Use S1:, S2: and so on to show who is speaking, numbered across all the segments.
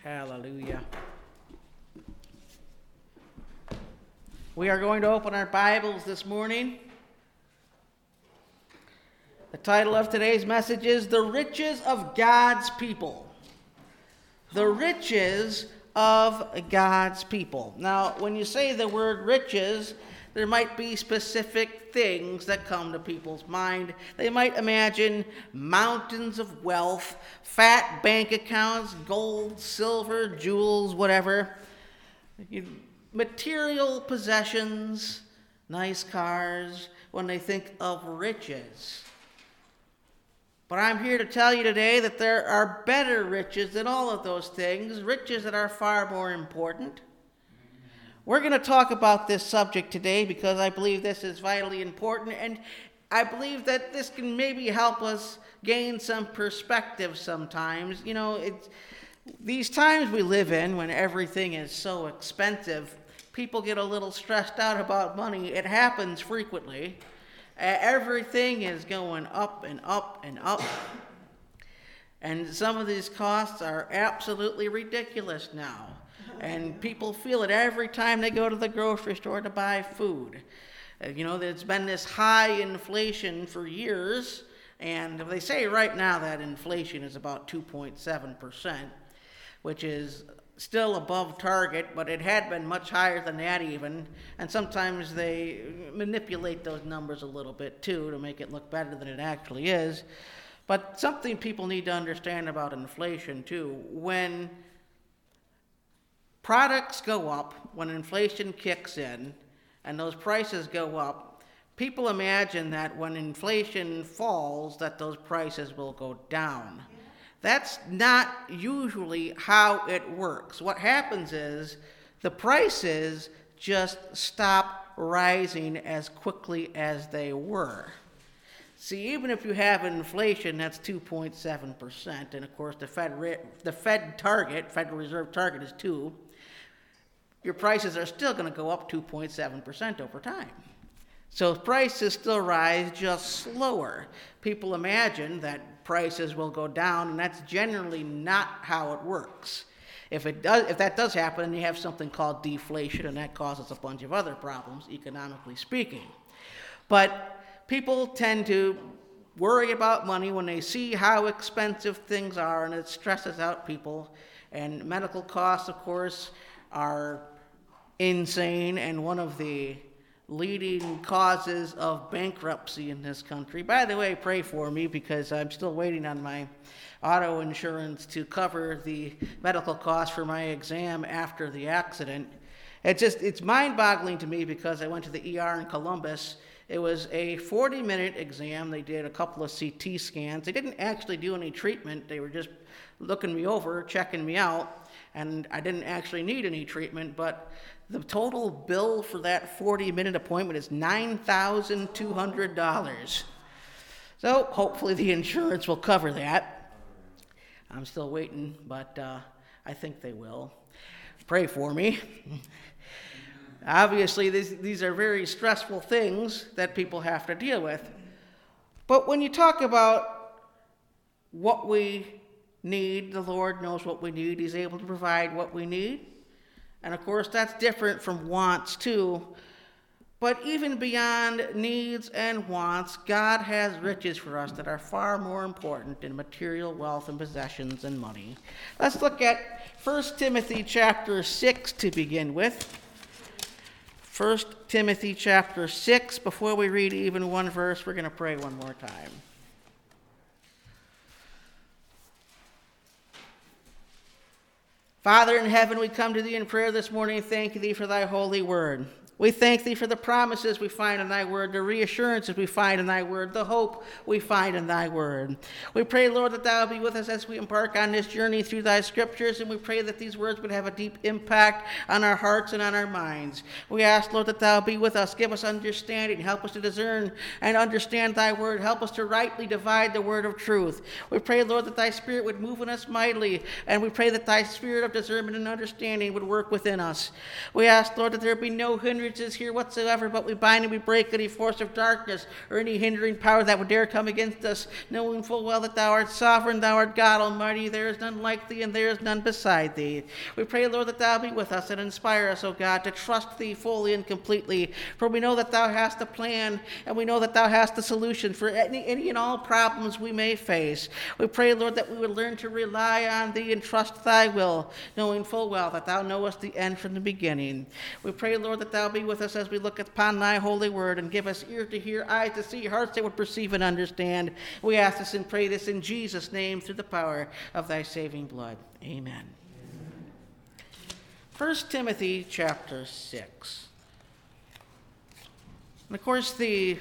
S1: Hallelujah. We are going to open our Bibles this morning. The title of today's message is The Riches of God's People. The riches of God's people. Now, when you say the word riches, there might be specific things that come to people's mind. They might imagine mountains of wealth, fat bank accounts, gold, silver, jewels, whatever. Material possessions, nice cars, when they think of riches. But I'm here to tell you today that there are better riches than all of those things, riches that are far more important. We're going to talk about this subject today because I believe this is vitally important, and I believe that this can maybe help us gain some perspective sometimes. You know, these times we live in when everything is so expensive, people get a little stressed out about money. It happens frequently. Everything is going up and up and up. And some of these costs are absolutely ridiculous now. And people feel it every time they go to the grocery store to buy food. There's been this high inflation for years, and they say right now that inflation is about 2.7%, which is still above target, but it had been much higher than that even, and sometimes they manipulate those numbers a little bit too to make it look better than it actually is. But something people need to understand about inflation too, when products go up, when inflation kicks in, and those prices go up, people imagine that when inflation falls, that those prices will go down. That's not usually how it works. What happens is the prices just stop rising as quickly as they were. See, even if you have inflation that's 2.7%, and of course the Federal Reserve target is 2%, your prices are still going to go up 2.7% over time. So prices still rise, just slower. People imagine that prices will go down, and that's generally not how it works. If that does happen, then you have something called deflation, and that causes a bunch of other problems, economically speaking. But people tend to worry about money when they see how expensive things are, and it stresses out people. And medical costs, of course, are insane, and one of the leading causes of bankruptcy in this country. By the way, pray for me because I'm still waiting on my auto insurance to cover the medical costs for my exam after the accident. It's mind-boggling to me because I went to the ER in Columbus. It was a 40-minute exam. They did a couple of CT scans. They didn't actually do any treatment. They were just looking me over, checking me out, and I didn't actually need any treatment, but the total bill for that 40-minute appointment is $9,200. So hopefully the insurance will cover that. I'm still waiting, but I think they will. Pray for me. Obviously, these are very stressful things that people have to deal with. But when you talk about what we need, the Lord knows what we need. He's able to provide what we need. And of course, that's different from wants too. But even beyond needs and wants, God has riches for us that are far more important than material wealth and possessions and money. Let's look at 1 Timothy chapter 6 to begin with. 1 Timothy chapter 6. Before we read even one verse, we're going to pray one more time. Father in heaven, we come to thee in prayer this morning and thank thee for thy holy word. We thank thee for the promises we find in thy word, the reassurances we find in thy word, the hope we find in thy word. We pray, Lord, that thou be with us as we embark on this journey through thy scriptures, and we pray that these words would have a deep impact on our hearts and on our minds. We ask, Lord, that thou be with us, give us understanding, help us to discern and understand thy word, help us to rightly divide the word of truth. We pray, Lord, that thy spirit would move in us mightily, and we pray that thy spirit of discernment and understanding would work within us. We ask, Lord, that there be no hindrance hindrances here whatsoever, but we bind and we break any force of darkness or any hindering power that would dare come against us, knowing full well that thou art sovereign, thou art God Almighty, there is none like thee, and there is none beside thee. We pray, Lord, that thou be with us and inspire us, O God, to trust thee fully and completely, for we know that thou hast a plan, and we know that thou hast a solution for any and all problems we may face. We pray, Lord, that we would learn to rely on thee and trust thy will, knowing full well that thou knowest the end from the beginning. We pray, Lord, that thou be with us as we look upon thy holy word, and give us ears to hear, eyes to see, hearts that would perceive and understand. We ask this and pray this in Jesus' name through the power of thy saving blood. Amen. 1 Timothy chapter 6. And of course, the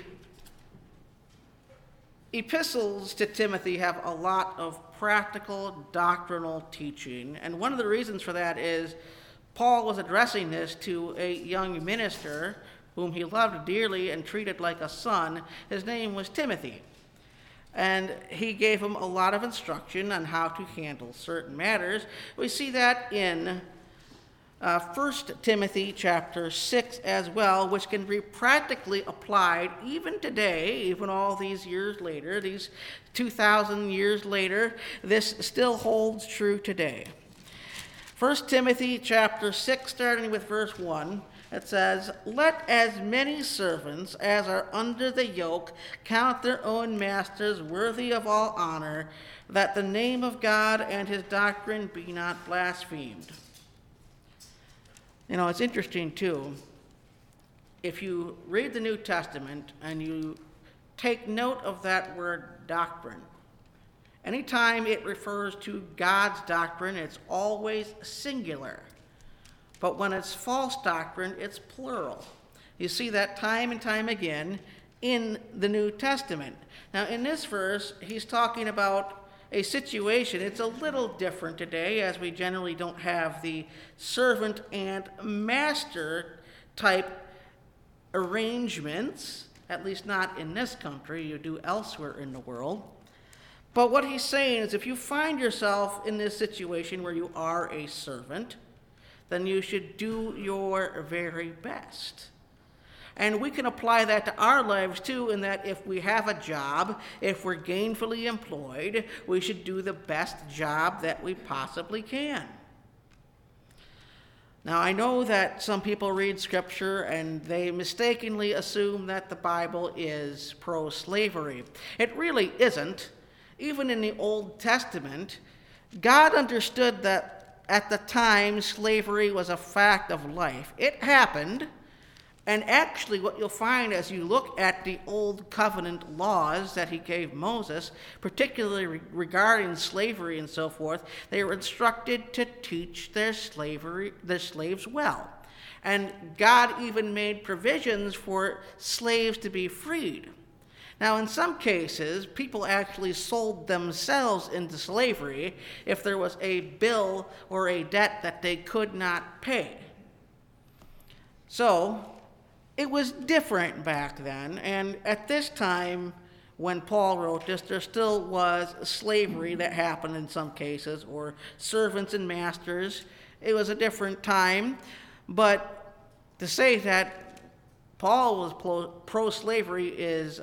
S1: epistles to Timothy have a lot of practical doctrinal teaching, and one of the reasons for that is Paul was addressing this to a young minister whom he loved dearly and treated like a son. His name was Timothy, and he gave him a lot of instruction on how to handle certain matters. We see that in 1 Timothy chapter 6 as well, which can be practically applied even today, even all these years later, these 2,000 years later, this still holds true today. 1 Timothy chapter 6, starting with verse 1, it says, "Let as many servants as are under the yoke count their own masters worthy of all honor, that the name of God and his doctrine be not blasphemed." You know, it's interesting, too. If you read the New Testament and you take note of that word doctrine, anytime it refers to God's doctrine, it's always singular. But when it's false doctrine, it's plural. You see that time and time again in the New Testament. Now, in this verse, he's talking about a situation. It's a little different today, as we generally don't have the servant and master type arrangements, at least not in this country. You do elsewhere in the world. But what he's saying is, if you find yourself in this situation where you are a servant, then you should do your very best. And we can apply that to our lives too, in that if we have a job, if we're gainfully employed, we should do the best job that we possibly can. Now, I know that some people read Scripture and they mistakenly assume that the Bible is pro-slavery. It really isn't. Even in the Old Testament, God understood that at the time slavery was a fact of life. It happened. And actually, what you'll find as you look at the Old Covenant laws that he gave Moses, particularly regarding slavery and so forth, they were instructed to teach their slaves well. And God even made provisions for slaves to be freed. Now, in some cases, people actually sold themselves into slavery if there was a bill or a debt that they could not pay. So, it was different back then, and at this time, when Paul wrote this, there still was slavery that happened in some cases, or servants and masters. It was a different time, but to say that Paul was pro-slavery is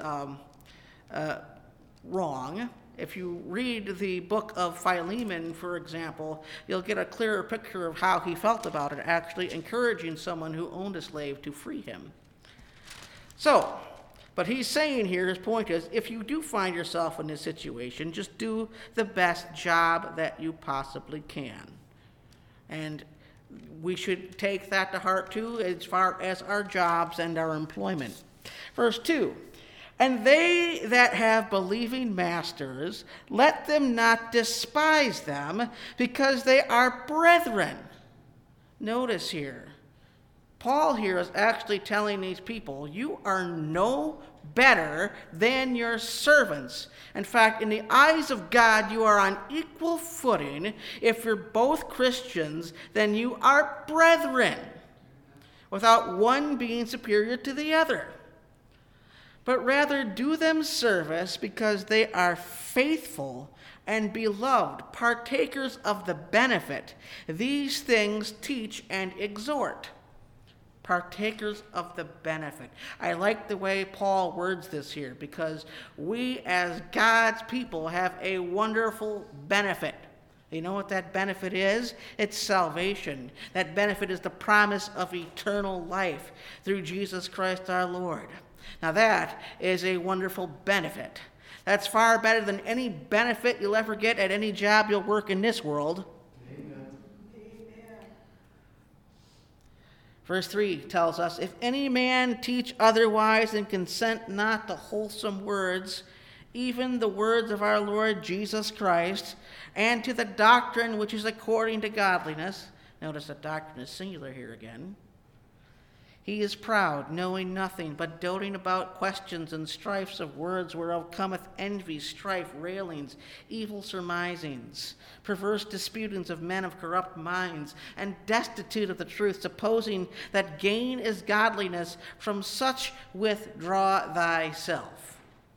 S1: wrong. If you read the book of Philemon, for example, you'll get a clearer picture of how he felt about it, actually encouraging someone who owned a slave to free him. So, but he's saying here, his point is, if you do find yourself in this situation, just do the best job that you possibly can. And we should take that to heart too, as far as our jobs and our employment. Verse 2, "And they that have believing masters, let them not despise them, because they are brethren." Notice here, Paul here is actually telling these people, you are no better than your servants. In fact, in the eyes of God, you are on equal footing. If you're both Christians, then you are brethren, without one being superior to the other. But rather do them service because they are faithful and beloved, partakers of the benefit. These things teach and exhort. partakers of the benefit. I like the way Paul words this here, because we as God's people have a wonderful benefit. You know what that benefit is? It's salvation. That benefit is the promise of eternal life through Jesus Christ our Lord. Now that is a wonderful benefit. That's far better than any benefit you'll ever get at any job you'll work in this world.
S2: Amen.
S1: Verse 3 tells us, if any man teach otherwise and consent not to wholesome words, even the words of our Lord Jesus Christ, and to the doctrine which is according to godliness. Notice that doctrine is singular here again. He is proud, knowing nothing, but doting about questions and strifes of words, whereof cometh envy, strife, railings, evil surmisings, perverse disputings of men of corrupt minds, and destitute of the truth, supposing that gain is godliness. From such withdraw thyself.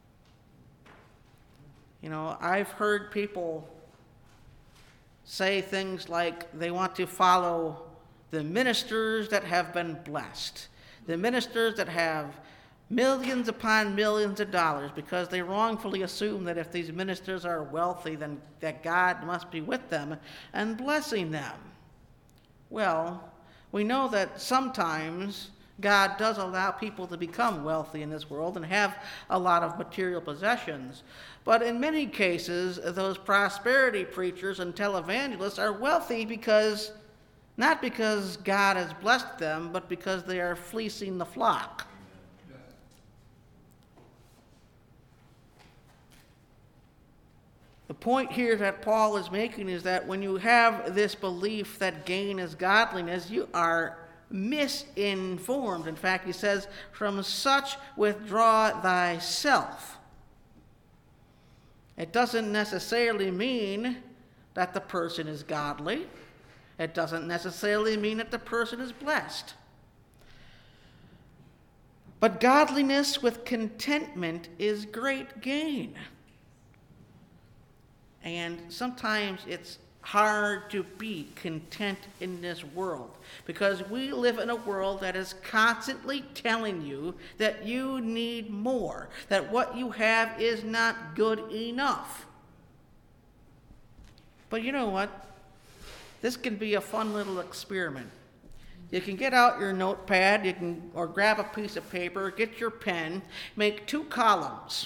S1: You know, I've heard people say things like they want to follow the ministers that have been blessed, the ministers that have millions upon millions of dollars, because they wrongfully assume that if these ministers are wealthy, then that God must be with them and blessing them. Well, we know that sometimes God does allow people to become wealthy in this world and have a lot of material possessions. But in many cases, those prosperity preachers and televangelists are wealthy because, not because God has blessed them, but because they are fleecing the flock. The point here that Paul is making is that when you have this belief that gain is godliness, you are misinformed. In fact, he says, from such withdraw thyself. It doesn't necessarily mean that the person is godly. It doesn't necessarily mean that the person is blessed. But godliness with contentment is great gain. And sometimes it's hard to be content in this world, because we live in a world that is constantly telling you that you need more, that what you have is not good enough. But you know what? This can be a fun little experiment. You can get out your notepad, or grab a piece of paper, get your pen, make 2 columns.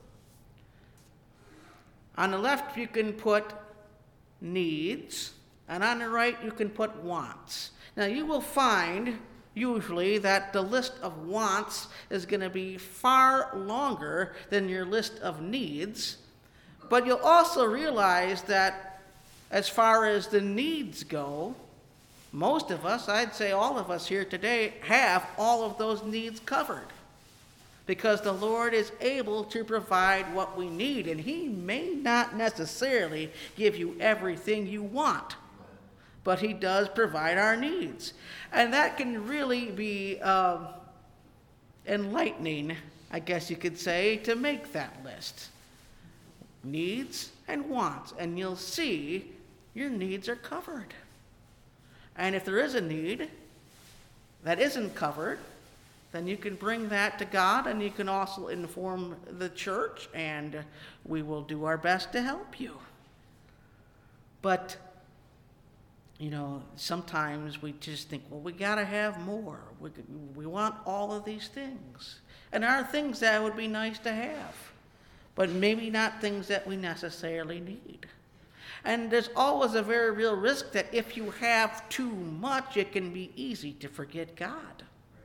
S1: On the left, you can put needs, and on the right, you can put wants. Now, you will find usually that the list of wants is going to be far longer than your list of needs, but you'll also realize that as far as the needs go, most of us, I'd say all of us here today, have all of those needs covered, because the Lord is able to provide what we need, and He may not necessarily give you everything you want, but He does provide our needs. And that can really be enlightening, I guess you could say, to make that list. Needs and wants, and you'll see your needs are covered. And if there is a need that isn't covered, then you can bring that to God, and you can also inform the church, and we will do our best to help you. But, you know, sometimes we just think, well, we got to have more. We want all of these things. And there are things that would be nice to have, but maybe not things that we necessarily need. And there's always a very real risk that if you have too much, it can be easy to forget God.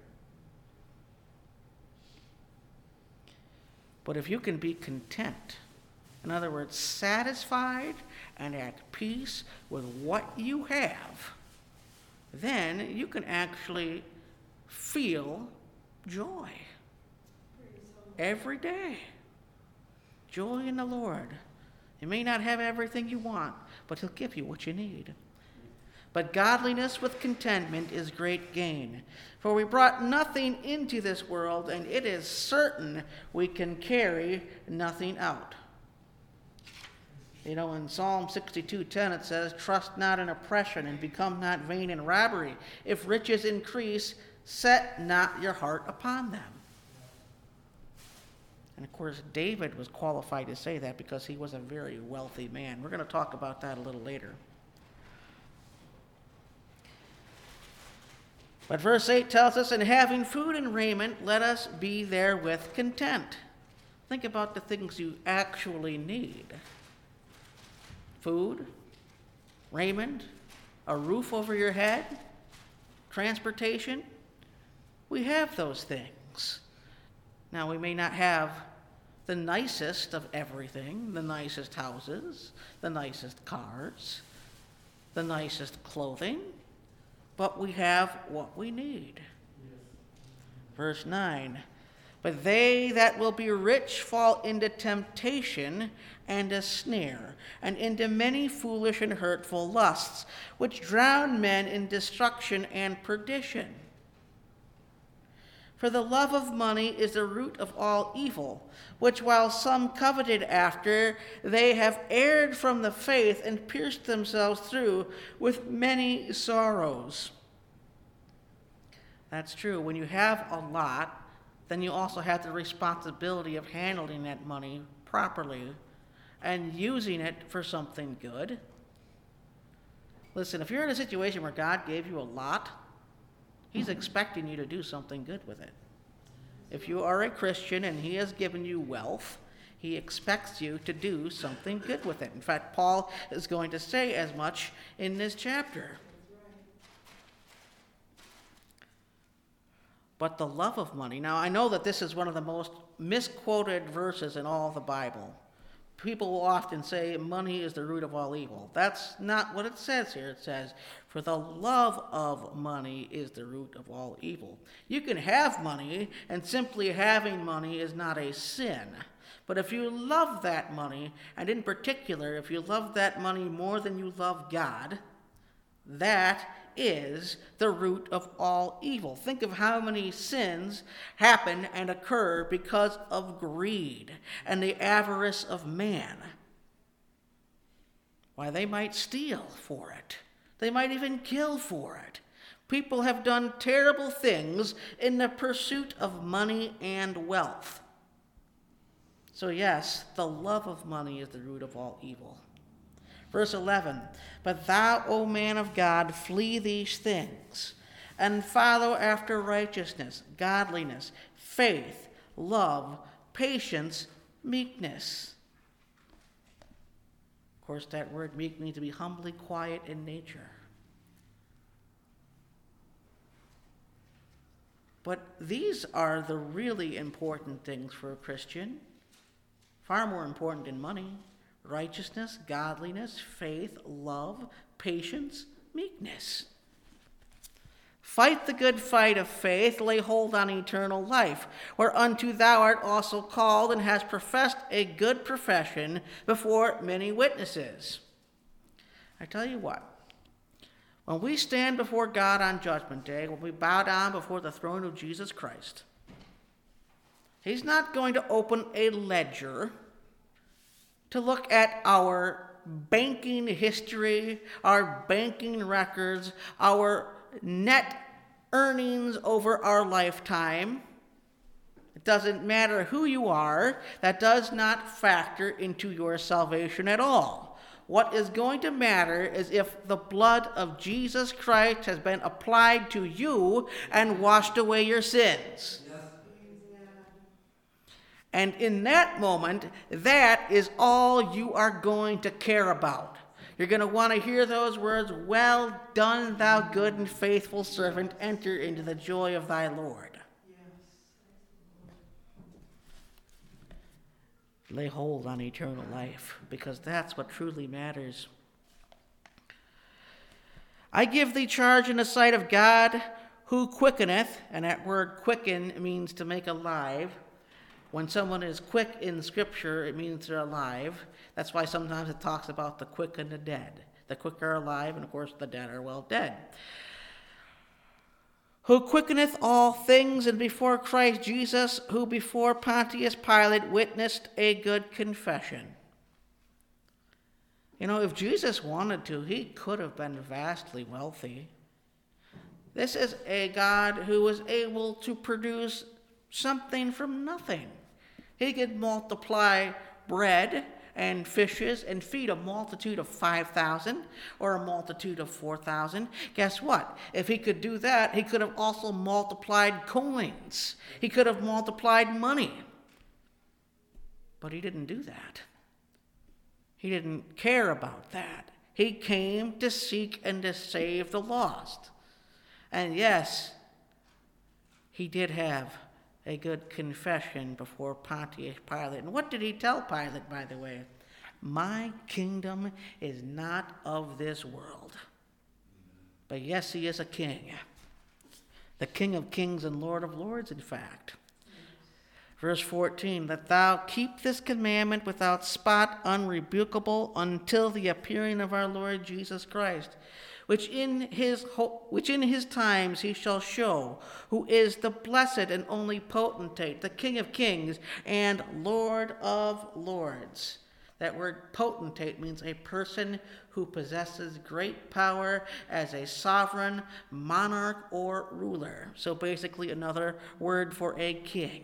S1: But if you can be content, in other words, satisfied and at peace with what you have, then you can actually feel joy every day. Joy in the Lord. You may not have everything you want, but He'll give you what you need. But godliness with contentment is great gain. For we brought nothing into this world, and it is certain we can carry nothing out. You know, in Psalm 62:10 it says, trust not in oppression, and become not vain in robbery. If riches increase, Set not your heart upon them. And of course, David was qualified to say that because he was a very wealthy man. We're going to talk about that a little later. But verse 8 tells us, "And having food and raiment, let us be therewith content." Think about the things you actually need. Food, raiment, a roof over your head, transportation. We have those things. Now, we may not have the nicest of everything, the nicest houses, the nicest cars, the nicest clothing, but we have what we need. Verse 9, "But they that will be rich fall into temptation and a snare, and into many foolish and hurtful lusts, which drown men in destruction and perdition. For the love of money is the root of all evil, which while some coveted after, they have erred from the faith and pierced themselves through with many sorrows." That's true. When you have a lot, then you also have the responsibility of handling that money properly and using it for something good. Listen, if you're in a situation where God gave you a lot, He's expecting you to do something good with it. If you are a Christian and He has given you wealth, He expects you to do something good with it. In fact, Paul is going to say as much in this chapter. But the love of money. Now, I know that this is one of the most misquoted verses in all the Bible. People will often say money is the root of all evil. That's not what it says here. It says, "For the love of money is the root of all evil." You can have money, and simply having money is not a sin. But if you love that money, and in particular, if you love that money more than you love God, that is the root of all evil. Think of how many sins happen and occur because of greed and the avarice of man. Why, they might steal for it. They might even kill for it. People have done terrible things in the pursuit of money and wealth. So yes, the love of money is the root of all evil. Verse 11, "But thou, O man of God, flee these things, and follow after righteousness, godliness, faith, love, patience, meekness." Of course, that word meek means to be humbly quiet in nature. But these are the really important things for a Christian, far more important than money. Righteousness, godliness, faith, love, patience, meekness. "Fight the good fight of faith, lay hold on eternal life, whereunto thou art also called, and hast professed a good profession before many witnesses." I tell you what, when we stand before God on Judgment Day, when we bow down before the throne of Jesus Christ, He's not going to open a ledger to look at our banking history, our banking records, our net earnings over our lifetime. It doesn't matter who you are. That does not factor into your salvation at all. What is going to matter is if the blood of Jesus Christ has been applied to you and washed away your sins. And in that moment, that is all you are going to care about. You're going to want to hear those words, "Well done, thou good and faithful servant, enter into the joy of thy Lord." Lay hold on eternal life, because that's what truly matters. "I give thee charge in the sight of God, who quickeneth," and that word quicken means to make alive. When someone is quick in Scripture, it means they're alive. That's why sometimes it talks about the quick and the dead. The quick are alive, and of course the dead are well dead. "Who quickeneth all things, and before Christ Jesus, who before Pontius Pilate witnessed a good confession." You know, if Jesus wanted to, he could have been vastly wealthy. This is a God who was able to produce something from nothing. He could multiply bread and fishes and feed a multitude of 5,000 or a multitude of 4,000. Guess what? If he could do that, he could have also multiplied coins. He could have multiplied money. But he didn't do that. He didn't care about that. He came to seek and to save the lost. And yes, he did have a good confession before Pontius Pilate. And what did he tell Pilate, by the way? My kingdom is not of this world. But yes, he is a king. The King of kings and Lord of lords, in fact. Verse 14, that thou keep this commandment without spot, unrebukable, until the appearing of our Lord Jesus Christ, which in his times he shall show, who is the blessed and only potentate, the King of kings and Lord of lords. That word potentate means a person who possesses great power as a sovereign, monarch, or ruler. So basically another word for a king.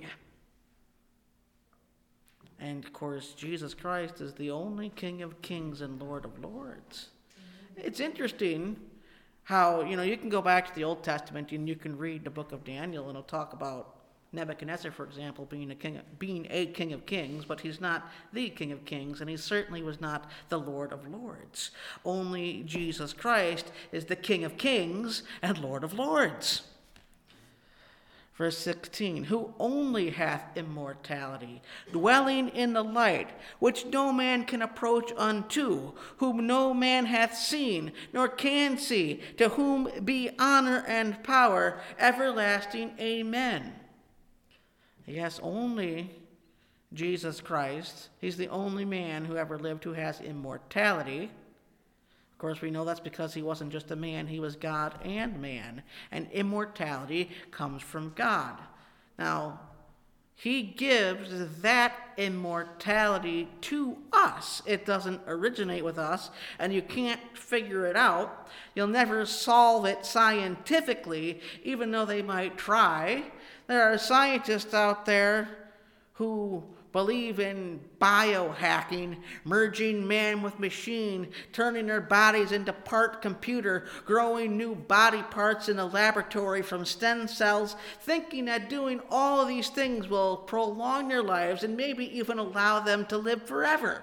S1: And of course, Jesus Christ is the only King of kings and Lord of lords. It's interesting how, you can go back to the Old Testament and you can read the book of Daniel, and it'll talk about Nebuchadnezzar, for example, being a king of kings, but he's not the King of kings, and he certainly was not the Lord of lords. Only Jesus Christ is the King of kings and Lord of lords. Verse 16, who only hath immortality, dwelling in the light, which no man can approach unto, whom no man hath seen, nor can see, to whom be honor and power, everlasting. Amen. Yes, only Jesus Christ. He's the only man who ever lived who has immortality. Of course, we know that's because he wasn't just a man, he was God and man. And immortality comes from God. Now, he gives that immortality to us. It doesn't originate with us, and you can't figure it out. You'll never solve it scientifically, even though they might try. There are scientists out there who believe in biohacking, merging man with machine, turning their bodies into part computer, growing new body parts in the laboratory from stem cells, thinking that doing all of these things will prolong their lives and maybe even allow them to live forever.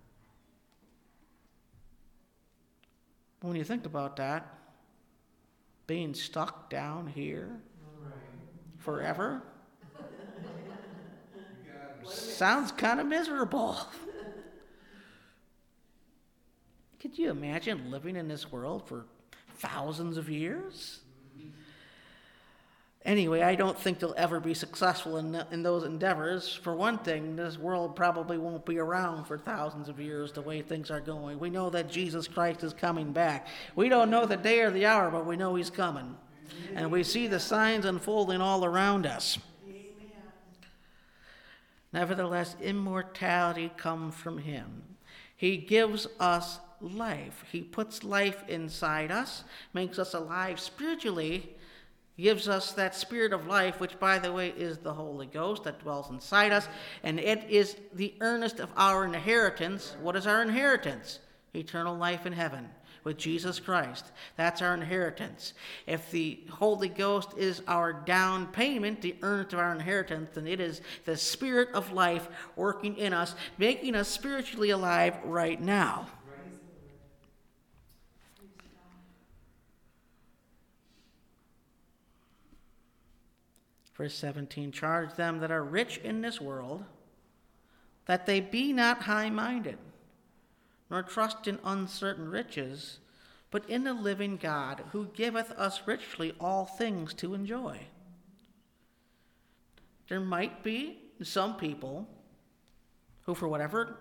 S1: When you think about that, being stuck down here forever, sounds kind of miserable. Could you imagine living in this world for thousands of years? Anyway, I don't think they'll ever be successful in those endeavors. For one thing, this world probably won't be around for thousands of years the way things are going. We know that Jesus Christ is coming back. We don't know the day or the hour, but we know he's coming. And we see the signs unfolding all around us. Nevertheless, immortality comes from him. He gives us life. He puts life inside us, makes us alive spiritually, gives us that spirit of life, which, by the way, is the Holy Ghost that dwells inside us, and it is the earnest of our inheritance. What is our inheritance? Eternal life in heaven with Jesus Christ. That's our inheritance. If the Holy Ghost is our down payment, the earnest of our inheritance, then it is the Spirit of life working in us, making us spiritually alive right now. Verse 17, charge them that are rich in this world, that they be not high-minded, nor trust in uncertain riches, but in the living God, who giveth us richly all things to enjoy. There might be some people who, for whatever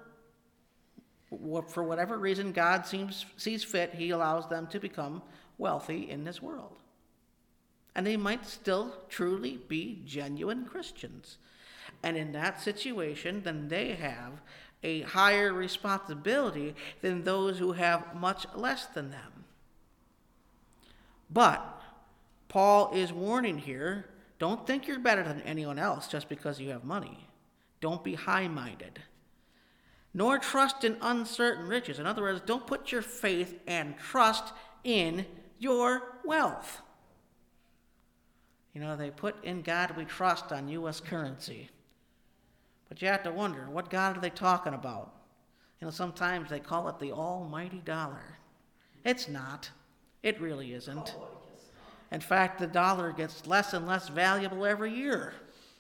S1: reason God sees fit, he allows them to become wealthy in this world. And they might still truly be genuine Christians. And in that situation, then they have a higher responsibility than those who have much less than them. But Paul is warning here, don't think you're better than anyone else just because you have money. Don't be high-minded. Nor trust in uncertain riches. In other words, don't put your faith and trust in your wealth. You know, they put in God we trust on U.S. currency. But you have to wonder, what God are they talking about? You know, sometimes they call it the almighty dollar. It's not. It really isn't. In fact, the dollar gets less and less valuable every year.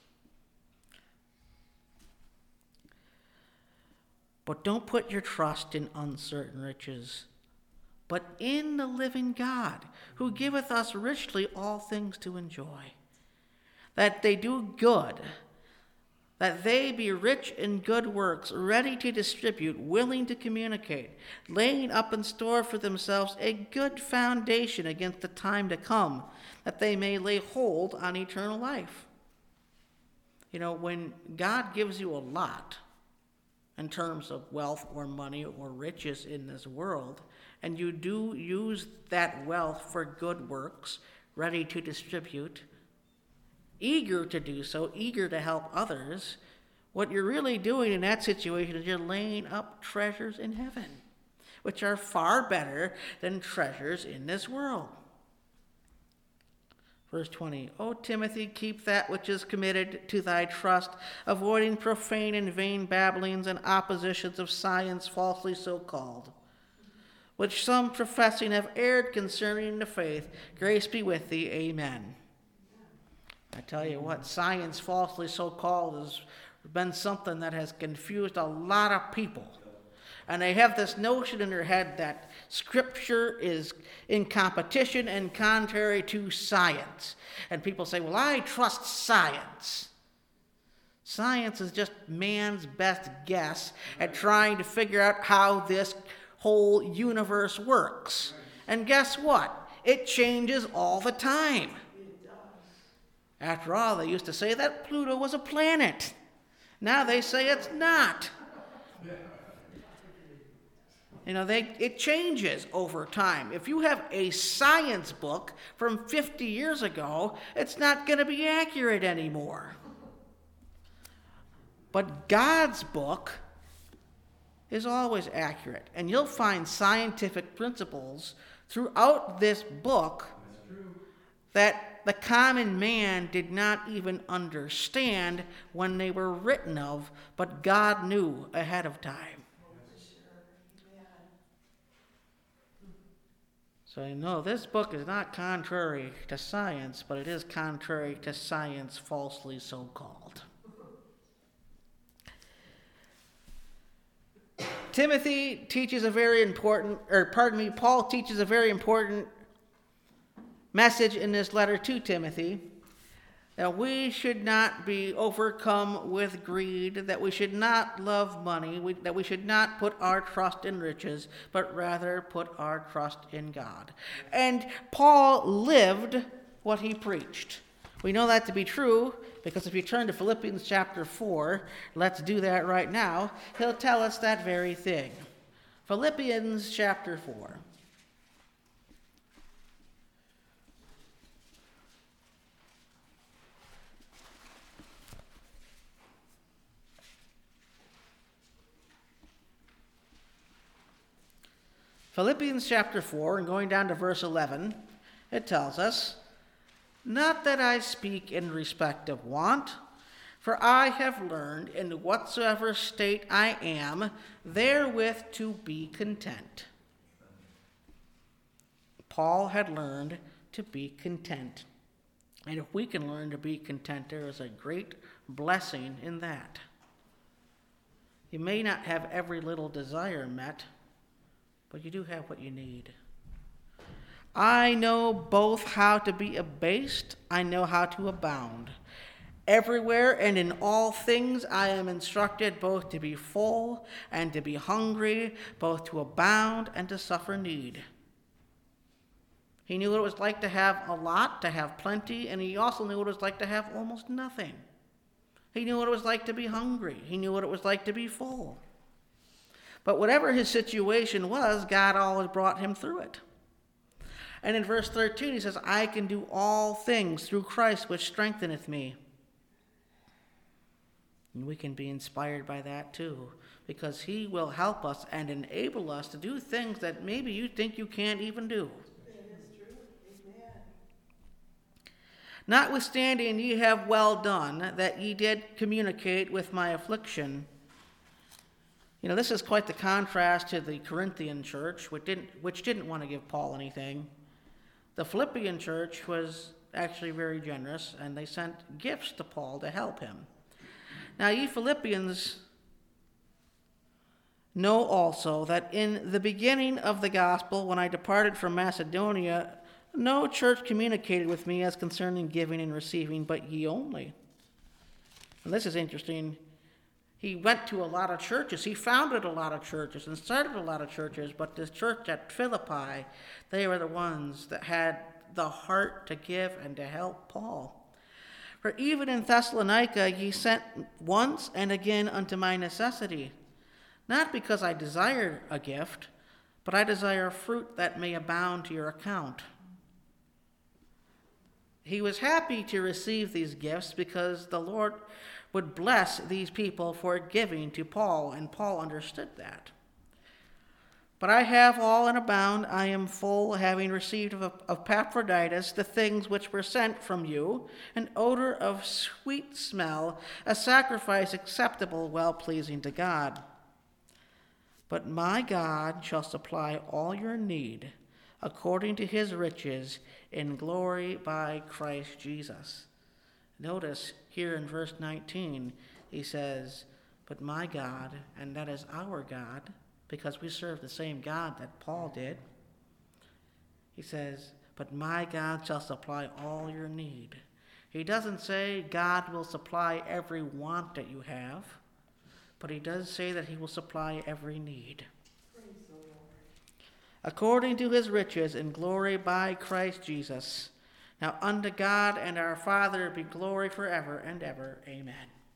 S1: But don't put your trust in uncertain riches, but in the living God, who giveth us richly all things to enjoy. That they do good, that they be rich in good works, ready to distribute, willing to communicate, laying up in store for themselves a good foundation against the time to come, that they may lay hold on eternal life. You know, when God gives you a lot, in terms of wealth or money or riches in this world, and you do use that wealth for good works, ready to distribute, eager to do so, eager to help others, what you're really doing in that situation is you're laying up treasures in heaven, which are far better than treasures in this world. Verse 20, O Timothy, keep that which is committed to thy trust, avoiding profane and vain babblings and oppositions of science falsely so called, which some professing have erred concerning the faith. Grace be with thee. Amen. I tell you what, science falsely so called has been something that has confused a lot of people. And they have this notion in their head that Scripture is in competition and contrary to science. And people say, well, I trust science. Science is just man's best guess at trying to figure out how this whole universe works. And guess what? It changes all the time. After all, they used to say that Pluto was a planet. Now they say it's not. You know, it changes over time. If you have a science book from 50 years ago, it's not going to be accurate anymore. But God's book is always accurate. And you'll find scientific principles throughout this book that the common man did not even understand when they were written of, but God knew ahead of time. So you know, this book is not contrary to science, but it is contrary to science falsely so called. Paul teaches a very important message in this letter to Timothy, that we should not be overcome with greed, that we should not love money, that we should not put our trust in riches, but rather put our trust in God. And Paul lived what he preached. We know that to be true because if you turn to Philippians chapter 4, let's do that right now, he'll tell us that very thing. Philippians chapter 4. Philippians chapter 4, and going down to verse 11, it tells us, Not that I speak in respect of want, for I have learned in whatsoever state I am, therewith to be content. Paul had learned to be content. And if we can learn to be content, there is a great blessing in that. You may not have every little desire met, but you do have what you need. I know both how to be abased, I know how to abound. Everywhere and in all things I am instructed both to be full and to be hungry, both to abound and to suffer need. He knew what it was like to have a lot, to have plenty, and he also knew what it was like to have almost nothing. He knew what it was like to be hungry. He knew what it was like to be full. But whatever his situation was, God always brought him through it. And in verse 13 he says, I can do all things through Christ which strengtheneth me. And we can be inspired by that too, because he will help us and enable us to do things that maybe you think you can't even do.
S2: That is true. Amen.
S1: Notwithstanding ye have well done, that ye did communicate with my affliction. You know, this is quite the contrast to the Corinthian church, which didn't want to give Paul anything. The Philippian church was actually very generous, and they sent gifts to Paul to help him. Now, ye Philippians know also that in the beginning of the gospel, when I departed from Macedonia, no church communicated with me as concerning giving and receiving, but ye only. And this is interesting. He went to a lot of churches. He founded a lot of churches and started a lot of churches, but this church at Philippi, they were the ones that had the heart to give and to help Paul. For even in Thessalonica ye sent once and again unto my necessity, not because I desire a gift, but I desire fruit that may abound to your account. He was happy to receive these gifts because the Lord would bless these people for giving to Paul, and Paul understood that. But I have all and abound, I am full, having received of Epaphroditus the things which were sent from you, an odor of sweet smell, a sacrifice acceptable, well-pleasing to God. But my God shall supply all your need, according to his riches, in glory by Christ Jesus. Notice here in verse 19, he says, but my God, and that is our God, because we serve the same God that Paul did. He says, but my God shall supply all your need. He doesn't say God will supply every want that you have, but he does say that he will supply every need.
S2: Praise the Lord.
S1: According to his riches in glory by Christ Jesus. Now unto God and our Father be glory forever and ever. Amen.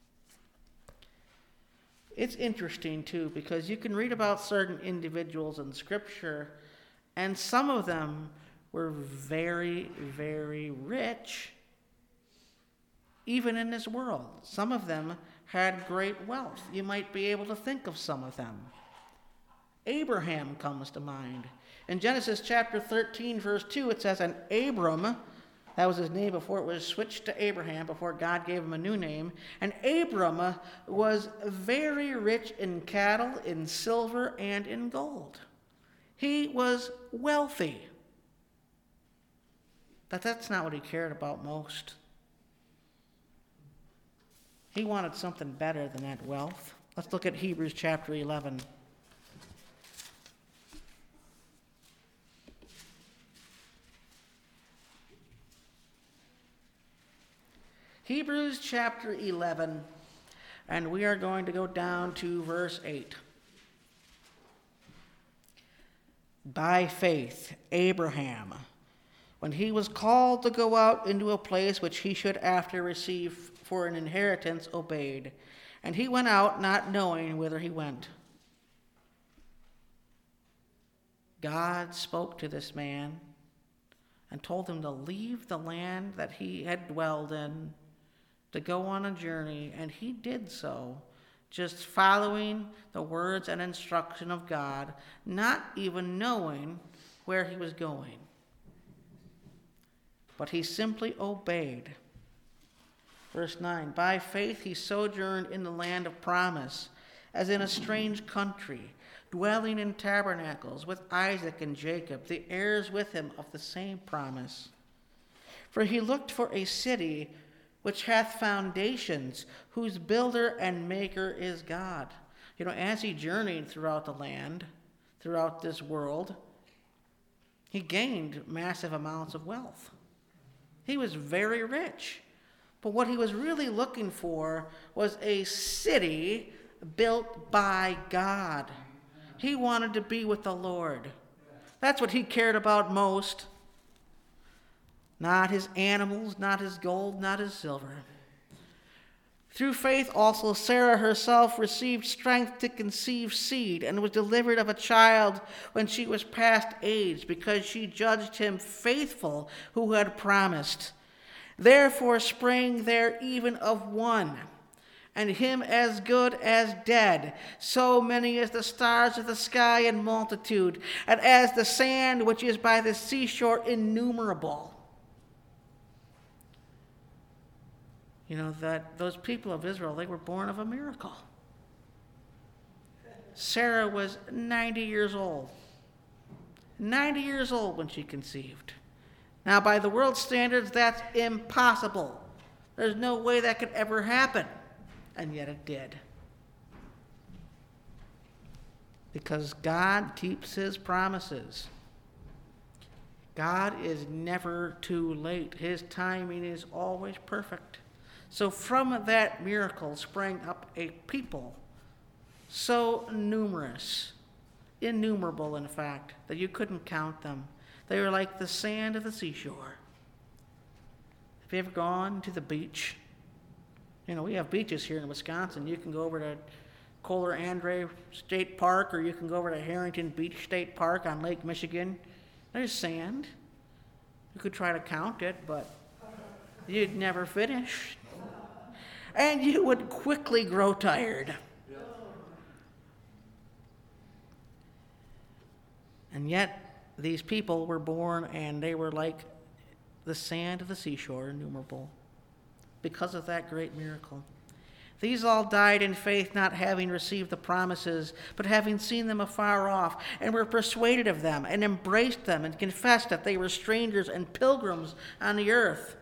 S1: It's interesting, too, because you can read about certain individuals in Scripture, and some of them were very, very rich, even in this world. Some of them had great wealth. You might be able to think of some of them. Abraham comes to mind. In Genesis chapter 13, verse 2, it says, and Abram, that was his name before it was switched to Abraham, before God gave him a new name. And Abram was very rich in cattle, in silver, and in gold. He was wealthy. But that's not what he cared about most. He wanted something better than that wealth. Let's look at Hebrews chapter 11. Hebrews chapter 11, and we are going to go down to verse 8. By faith, Abraham, when he was called to go out into a place which he should after receive for an inheritance, obeyed. And he went out not knowing whither he went. God spoke to this man and told him to leave the land that he had dwelled in, to go on a journey, and he did so, just following the words and instruction of God, not even knowing where he was going. But he simply obeyed. Verse 9, by faith he sojourned in the land of promise, as in a strange country, dwelling in tabernacles with Isaac and Jacob, the heirs with him of the same promise. For he looked for a city which hath foundations, whose builder and maker is God. You know, as he journeyed throughout the land, throughout this world, he gained massive amounts of wealth. He was very rich. But what he was really looking for was a city built by God. He wanted to be with the Lord. That's what he cared about most. Not his animals, not his gold, not his silver. Through faith also Sarah herself received strength to conceive seed and was delivered of a child when she was past age, because she judged him faithful who had promised. Therefore sprang there even of one, and him as good as dead, so many as the stars of the sky in multitude, and as the sand which is by the seashore innumerable. You know, that those people of Israel, they were born of a miracle. Sarah was 90 years old. 90 years old when she conceived. Now, by the world's standards, that's impossible. There's no way that could ever happen. And yet it did. Because God keeps his promises. God is never too late. His timing is always perfect. So from that miracle sprang up a people so numerous, innumerable in fact, that you couldn't count them. They were like the sand of the seashore. Have you ever gone to the beach? You know, we have beaches here in Wisconsin. You can go over to Kohler Andre State Park, or you can go over to Harrington Beach State Park on Lake Michigan. There's sand. You could try to count it, but you'd never finish. And you would quickly grow tired. And yet, these people were born, and they were like the sand of the seashore, innumerable, because of that great miracle. These all died in faith, not having received the promises, but having seen them afar off, and were persuaded of them, and embraced them, and confessed that they were strangers and pilgrims on the earth.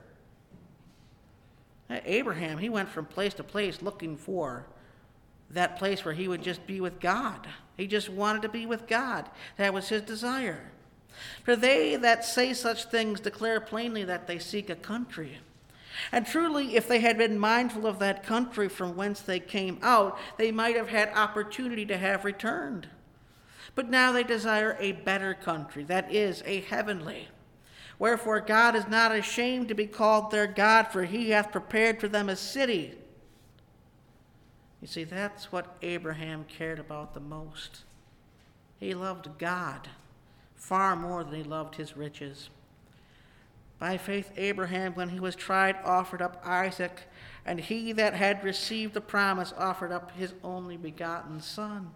S1: Abraham, he went from place to place looking for that place where he would just be with God. He just wanted to be with God. That was his desire. For they that say such things declare plainly that they seek a country. And truly, if they had been mindful of that country from whence they came out, they might have had opportunity to have returned. But now they desire a better country, that is, a heavenly. Wherefore God is not ashamed to be called their God, for he hath prepared for them a city. You see, that's what Abraham cared about the most. He loved God far more than he loved his riches. By faith Abraham, when he was tried, offered up Isaac, and he that had received the promise offered up his only begotten son.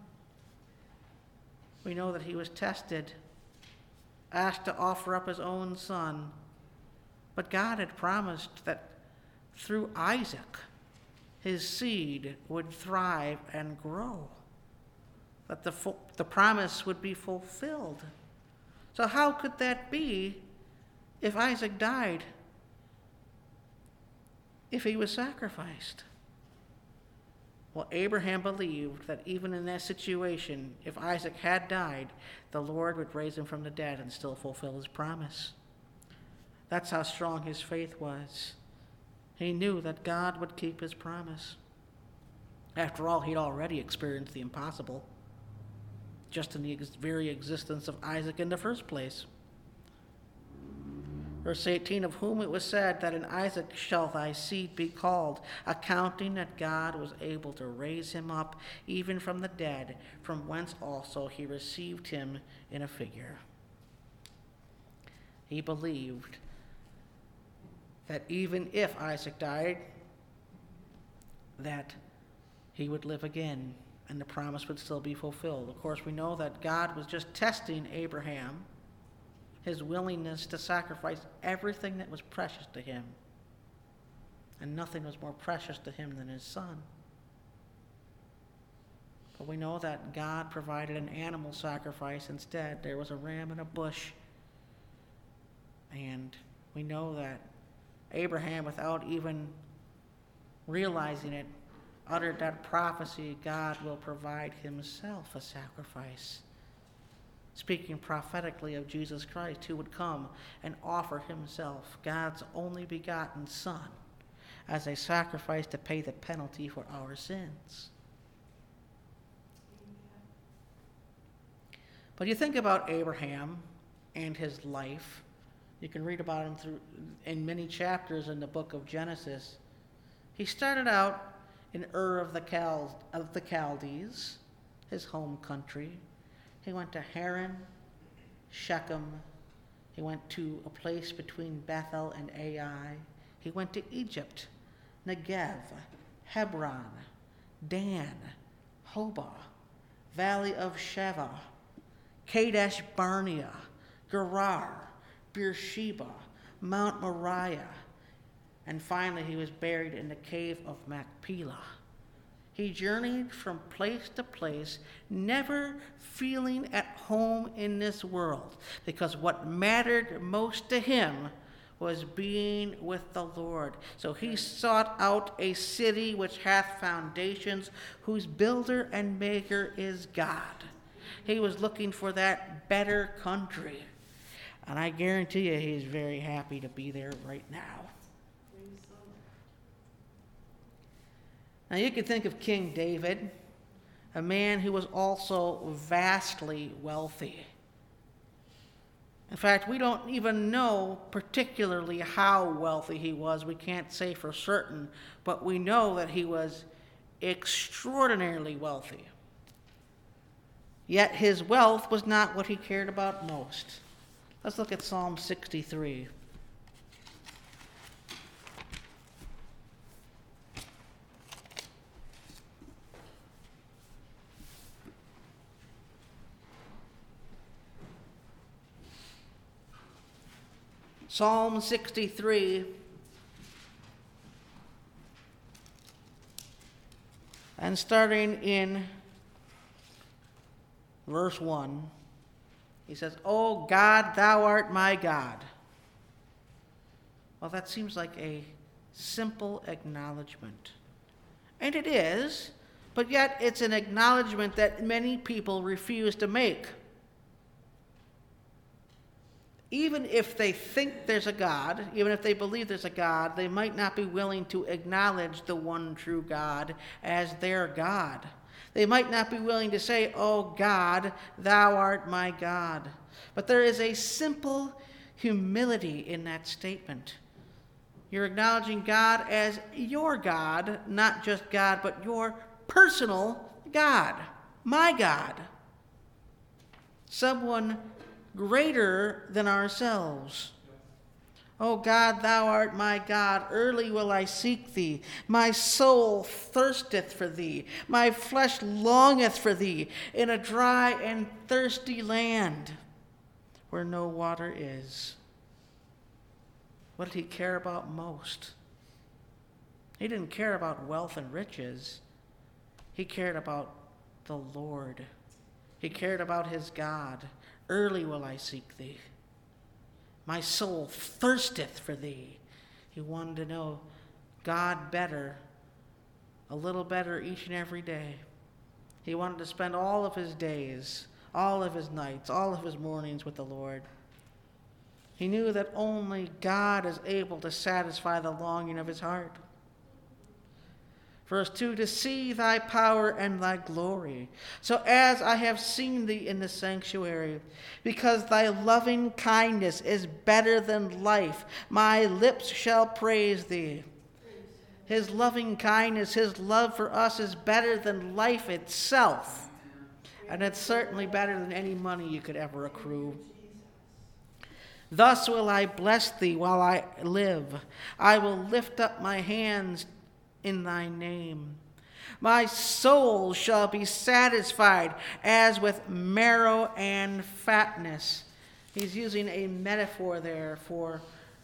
S1: We know that he was tested, asked to offer up his own son, but God had promised that through Isaac, his seed would thrive and grow, that the promise would be fulfilled. So how could that be if Isaac died, if he was sacrificed? Well, Abraham believed that even in that situation, if Isaac had died, the Lord would raise him from the dead and still fulfill his promise. That's how strong his faith was. He knew that God would keep his promise. After all, he'd already experienced the impossible, just in the very existence of Isaac in the first place. Verse 18, of whom it was said that in Isaac shall thy seed be called, accounting that God was able to raise him up even from the dead, from whence also he received him in a figure. He believed that even if Isaac died, that he would live again and the promise would still be fulfilled. Of course, we know that God was just testing Abraham, his willingness to sacrifice everything that was precious to him. And nothing was more precious to him than his son. But we know that God provided an animal sacrifice instead. There was a ram in a bush. And we know that Abraham, without even realizing it, uttered that prophecy, God will provide himself a sacrifice. Speaking prophetically of Jesus Christ, who would come and offer himself, God's only begotten Son, as a sacrifice to pay the penalty for our sins. But you think about Abraham and his life. You can read about him in many chapters in the book of Genesis. He started out in Ur of the Chaldees, his home country. He went to Haran, Shechem. He went to a place between Bethel and Ai. He went to Egypt, Negev, Hebron, Dan, Hobah, Valley of Sheva, Kadesh Barnea, Gerar, Beersheba, Mount Moriah, and finally he was buried in the cave of Machpelah. He journeyed from place to place, never feeling at home in this world, because what mattered most to him was being with the Lord. So he sought out a city which hath foundations, whose builder and maker is God. He was looking for that better country. And I guarantee you he's very happy to be there right now. Now you can think of King David, a man who was also vastly wealthy. In fact, we don't even know particularly how wealthy he was. We can't say for certain, but we know that he was extraordinarily wealthy. Yet his wealth was not what he cared about most. Let's look at Psalm 63. Psalm 63, and starting in verse 1, he says, "O God, thou art my God." Well, that seems like a simple acknowledgement. And it is, but yet it's an acknowledgement that many people refuse to make. Even if they think there's a God, even if they believe there's a God, they might not be willing to acknowledge the one true God as their God. They might not be willing to say, "Oh God, thou art my God." But there is a simple humility in that statement. You're acknowledging God as your God, not just God, but your personal God, my God. Someone greater than ourselves. O God, thou art my God, early will I seek thee. My soul thirsteth for thee. My flesh longeth for thee in a dry and thirsty land where no water is. What did he care about most? He didn't care about wealth and riches. He cared about the Lord. He cared about his God. Early will I seek thee. My soul thirsteth for thee. He wanted to know God better, a little better each and every day. He wanted to spend all of his days, all of his nights, all of his mornings with the Lord. He knew that only God is able to satisfy the longing of his heart. Verse 2, "To see thy power and thy glory, so as I have seen thee in the sanctuary, because thy loving kindness is better than life, my lips shall praise thee." His loving kindness, his love for us is better than life itself. And it's certainly better than any money you could ever accrue. "Thus will I bless thee while I live. I will lift up my hands in thy name. My soul shall be satisfied as with marrow and fatness." He's using a metaphor there for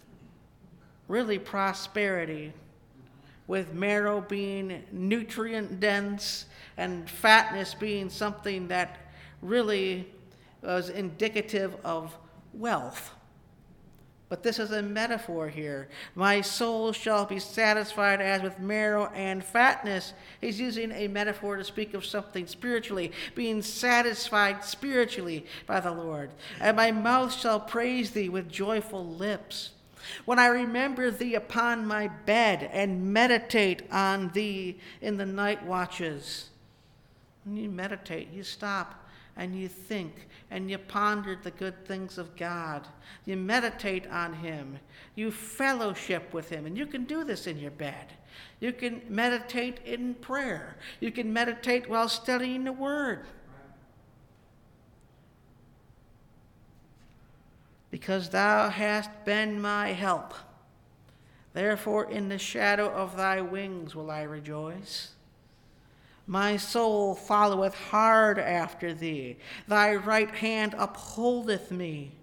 S1: really prosperity, with marrow being nutrient dense and fatness being something that really was indicative of wealth. But this is a metaphor here. My soul shall be satisfied as with marrow and fatness. He's using a metaphor to speak of something spiritually, being satisfied spiritually by the Lord. "And my mouth shall praise thee with joyful lips. When I remember thee upon my bed and meditate on thee in the night watches." When you meditate, you stop and you think and you ponder the good things of God. You meditate on him. You fellowship with him. And you can do this in your bed. You can meditate in prayer. You can meditate while studying the Word. Because thou hast been my help. Therefore in the shadow of thy wings will I rejoice. My soul followeth hard after thee. Thy right hand upholdeth me.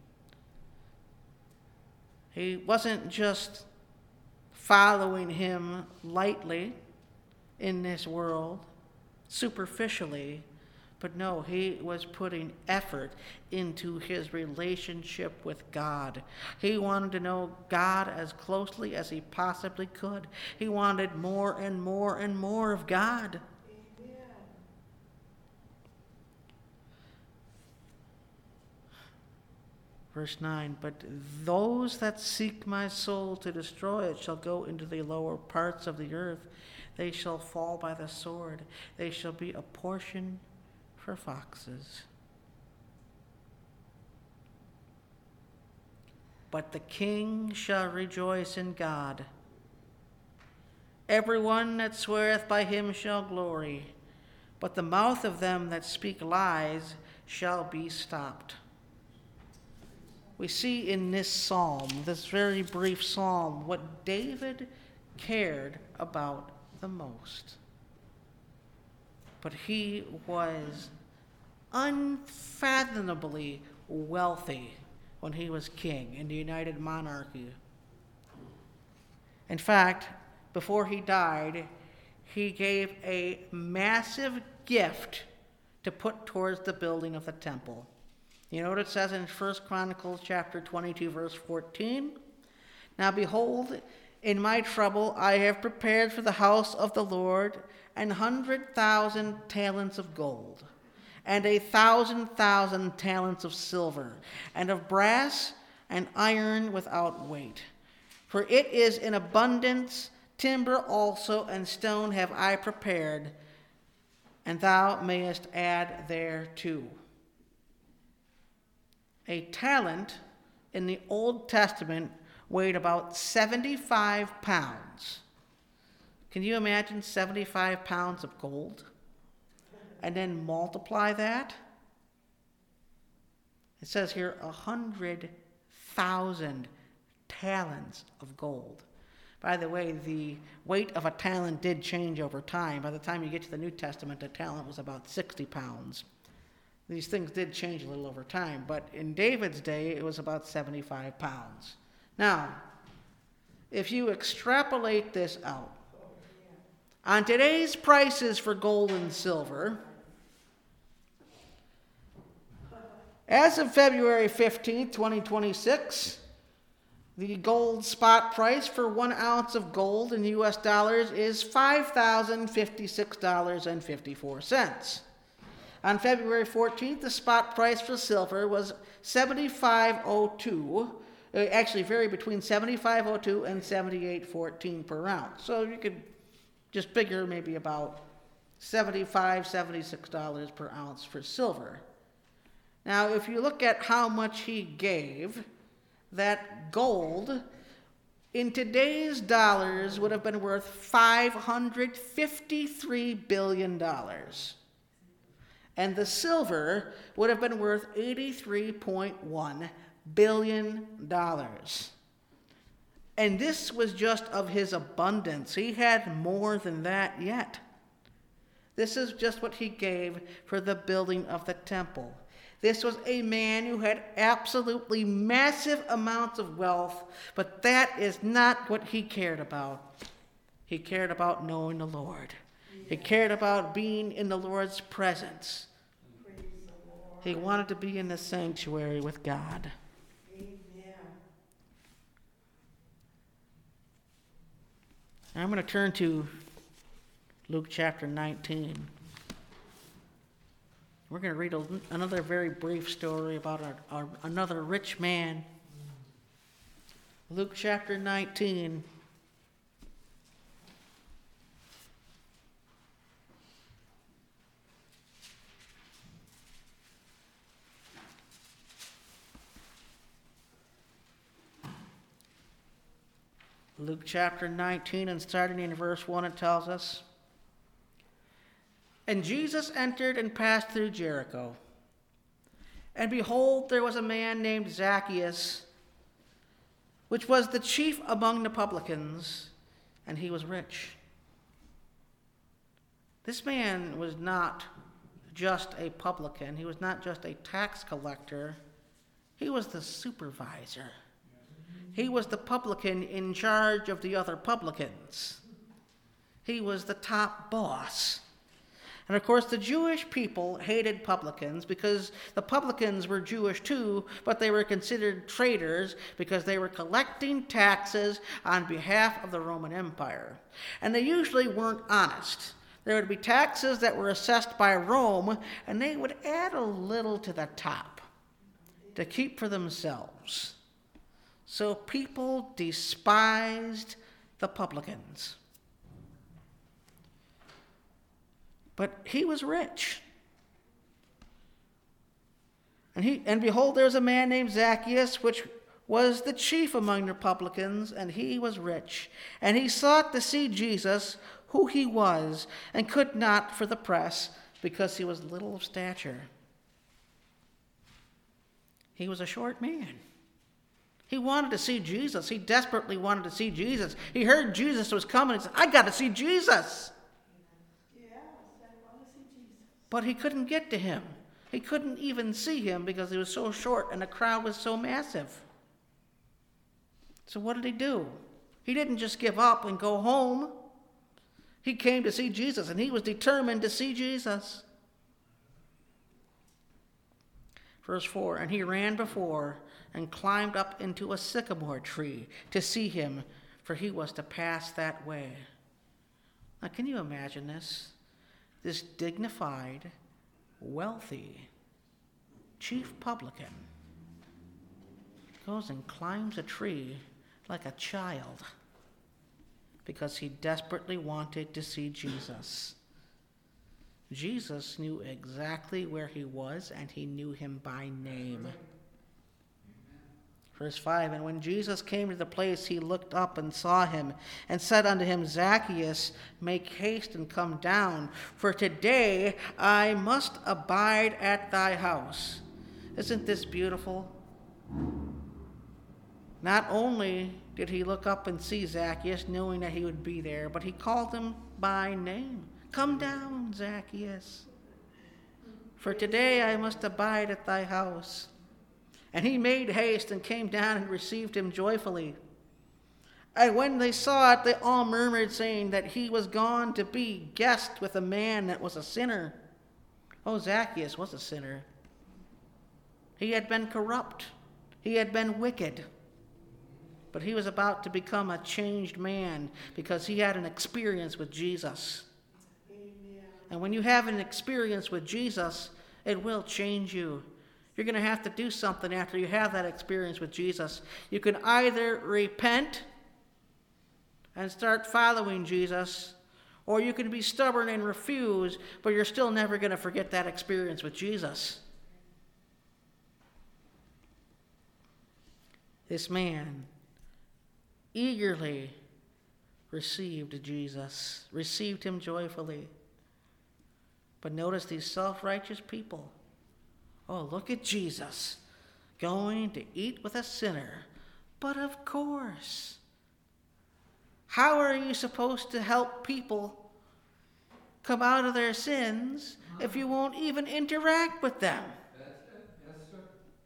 S1: He wasn't just following him lightly in this world, superficially, but no, he was putting effort into his relationship with God. He wanted to know God as closely as he possibly could. He wanted more and more and more of God.
S2: Amen.
S1: Verse 9, but those that seek my soul to destroy it shall go into the lower parts of the earth. They shall fall by the sword. They shall be a portion for foxes. But the king shall rejoice in God. Everyone that sweareth by him shall glory. But the mouth of them that speak lies shall be stopped. We see in this psalm, this very brief psalm, what David cared about the most. But he was unfathomably wealthy when he was king in the United Monarchy. In fact, before he died, he gave a massive gift to put towards the building of the temple. You know what it says in 1 Chronicles chapter 22, verse 14? Now behold, in my trouble I have prepared for the house of the Lord 100,000 talents of gold, and 1,000 talents of silver, and of brass and iron without weight. For it is in abundance, timber also and stone have I prepared, and thou mayest add thereto. A talent in the Old Testament weighed about 75 pounds. Can you imagine 75 pounds of gold? And then multiply that? It says here 100,000 talents of gold. By the way, the weight of a talent did change over time. By the time you get to the New Testament, a talent was about 60 pounds. These things did change a little over time, but in David's day, it was about 75 pounds. Now, if you extrapolate this out, on today's prices for gold and silver, as of February 15th, 2026, the gold spot price for 1 ounce of gold in U.S. dollars is $5,056.54. On February 14th, the spot price for silver was $75.02. Actually, varied between $75.02 and $78.14 per ounce. So you could just figure maybe about $75, $76 per ounce for silver. Now, if you look at how much he gave, that gold in today's dollars would have been worth $553 billion. And the silver would have been worth $83.1 billion. And this was just of his abundance. He had more than that yet. This is just what he gave for the building of the temple. This was a man who had absolutely massive amounts of wealth, but that is not what he cared about. He cared about knowing the Lord. He cared about being in the Lord's presence. He wanted to be in the sanctuary with God.
S2: Amen.
S1: I'm going to turn to Luke chapter 19. We're going to read another very brief story about another rich man. Luke chapter 19. Luke chapter 19, and starting in verse 1, it tells us, "And Jesus entered and passed through Jericho. And behold, there was a man named Zacchaeus, which was the chief among the publicans, and he was rich." This man was not just a publican. He was not just a tax collector. He was the supervisor. He was the publican in charge of the other publicans. He was the top boss. And of course, the Jewish people hated publicans because the publicans were Jewish too, but they were considered traitors because they were collecting taxes on behalf of the Roman Empire. And they usually weren't honest. There would be taxes that were assessed by Rome, and they would add a little to the top to keep for themselves. So people despised the publicans. But he was rich. And behold, there was a man named Zacchaeus, which was the chief among the publicans, and he was rich. And he sought to see Jesus, who he was, and could not for the press, because he was little of stature. He was a short man. He wanted to see Jesus. He desperately wanted to see Jesus. He heard Jesus was coming and said, "I got to see Jesus." But he couldn't get to him. He couldn't even see him because he was so short and the crowd was so massive. So what did he do? He didn't just give up and go home. He came to see Jesus, and he was determined to see Jesus. Verse 4, "And he ran before and climbed up into a sycamore tree to see him, for he was to pass that way." Now, can you imagine this? This dignified, wealthy chief publican goes and climbs a tree like a child because he desperately wanted to see Jesus. Jesus knew exactly where he was, and he knew him by name. Verse 5, "And when Jesus came to the place, he looked up and saw him, and said unto him, Zacchaeus, make haste and come down, for today I must abide at thy house." Isn't this beautiful? Not only did he look up and see Zacchaeus, knowing that he would be there, but he called him by name. "Come down, Zacchaeus, for today I must abide at thy house." And he made haste and came down and received him joyfully. And when they saw it, they all murmured, saying that he was gone to be guest with a man that was a sinner. Oh, Zacchaeus was a sinner. He had been corrupt. He had been wicked. But he was about to become a changed man because he had an experience with Jesus.
S2: Amen.
S1: And when you have an experience with Jesus, it will change you. You're going to have to do something after you have that experience with Jesus. You can either repent and start following Jesus, or you can be stubborn and refuse, but you're still never going to forget that experience with Jesus. This man eagerly received Jesus, received him joyfully. But notice these self-righteous people. Oh, look at Jesus going to eat with a sinner. But of course, how are you supposed to help people come out of their sins if you won't even interact with them?
S3: Yes, sir.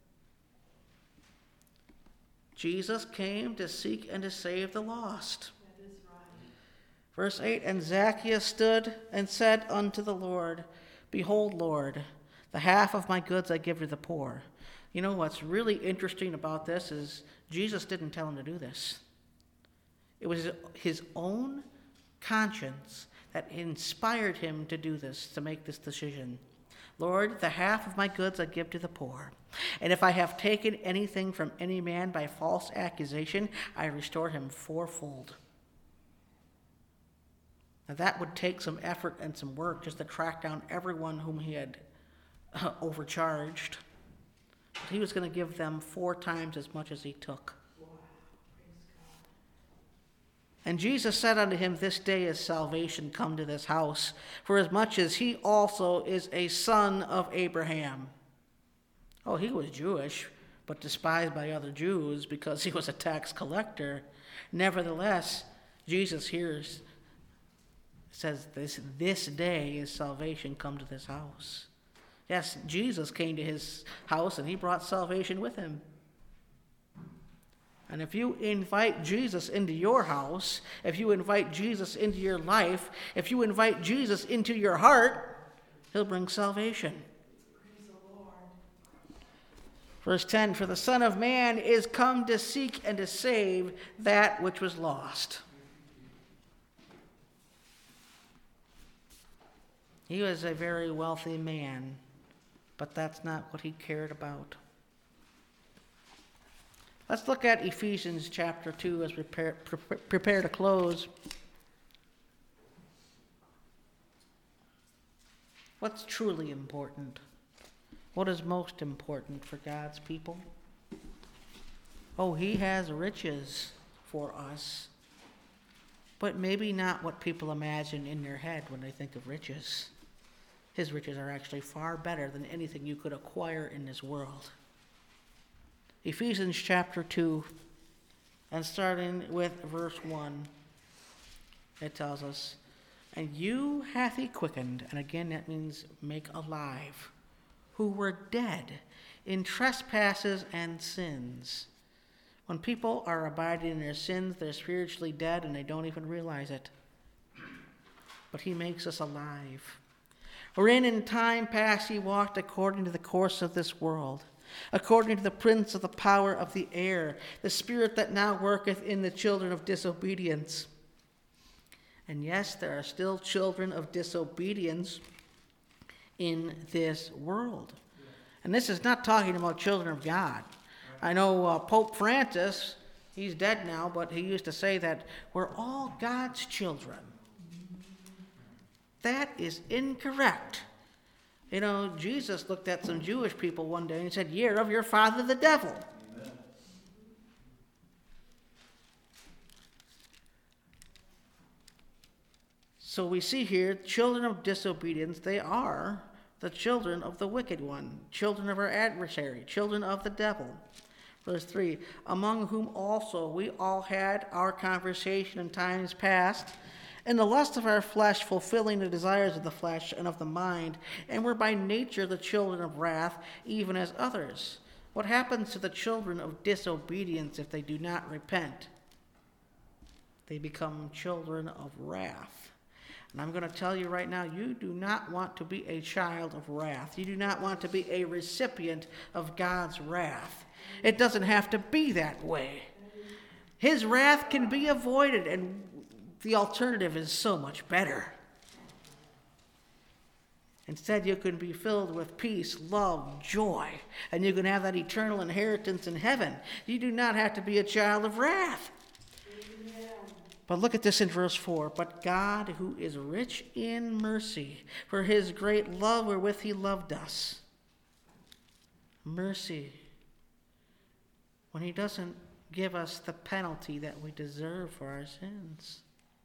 S1: Jesus came to seek and to save the lost.
S2: That is right.
S1: Verse 8, "And Zacchaeus stood and said unto the Lord, Behold, Lord, the half of my goods I give to the poor." You know what's really interesting about this is Jesus didn't tell him to do this. It was his own conscience that inspired him to do this, to make this decision. "Lord, the half of my goods I give to the poor. And if I have taken anything from any man by false accusation, I restore him fourfold." Now that would take some effort and some work just to track down everyone whom he had overcharged. But he was going to give them 4 times as much as he took.
S2: Wow. Praise God.
S1: And Jesus said unto him, This day is salvation come to this house, for as much as he also is a son of Abraham. Oh, he was Jewish, but despised by other Jews because he was a tax collector. Nevertheless, Jesus hears, says, this day is salvation come to this house. Yes, Jesus came to his house and he brought salvation with him. And if you invite Jesus into your house, if you invite Jesus into your life, if you invite Jesus into your heart, he'll bring salvation.
S2: Praise the Lord.
S1: Verse 10, For the Son of Man is come to seek and to save that which was lost. He was a very wealthy man, but that's not what he cared about. Let's look at Ephesians chapter 2 as we prepare to close. What's truly important? What is most important for God's people? Oh, he has riches for us, but maybe not what people imagine in their head when they think of riches. His riches are actually far better than anything you could acquire in this world. Ephesians chapter 2, and starting with verse 1, it tells us, And you hath he quickened, and again that means make alive, who were dead in trespasses and sins. When people are abiding in their sins, they're spiritually dead and they don't even realize it. But he makes us alive. Wherein in time past he walked according to the course of this world, according to the prince of the power of the air, the spirit that now worketh in the children of disobedience. And yes, there are still children of disobedience in this world. And this is not talking about children of God. I know Pope Francis, he's dead now, but he used to say that we're all God's children. That is incorrect. You know, Jesus looked at some Jewish people one day and said, You're of your father the devil. Amen. So we see here, children of disobedience, they are the children of the wicked one, children of our adversary, children of the devil. Verse 3, Among whom also we all had our conversation in times past, in the lust of our flesh, fulfilling the desires of the flesh and of the mind, and were by nature the children of wrath, even as others. What happens to the children of disobedience if they do not repent? They become children of wrath. And I'm going to tell you right now, you do not want to be a child of wrath. You do not want to be a recipient of God's wrath. It doesn't have to be that way. His wrath can be avoided, and the alternative is so much better. Instead, you can be filled with peace, love, joy, and you can have that eternal inheritance in heaven. You do not have to be a child of wrath. Amen. But look at this in verse 4. But God, who is rich in mercy, for his great love wherewith he loved us. Mercy. When he doesn't give us the penalty that we deserve for our sins.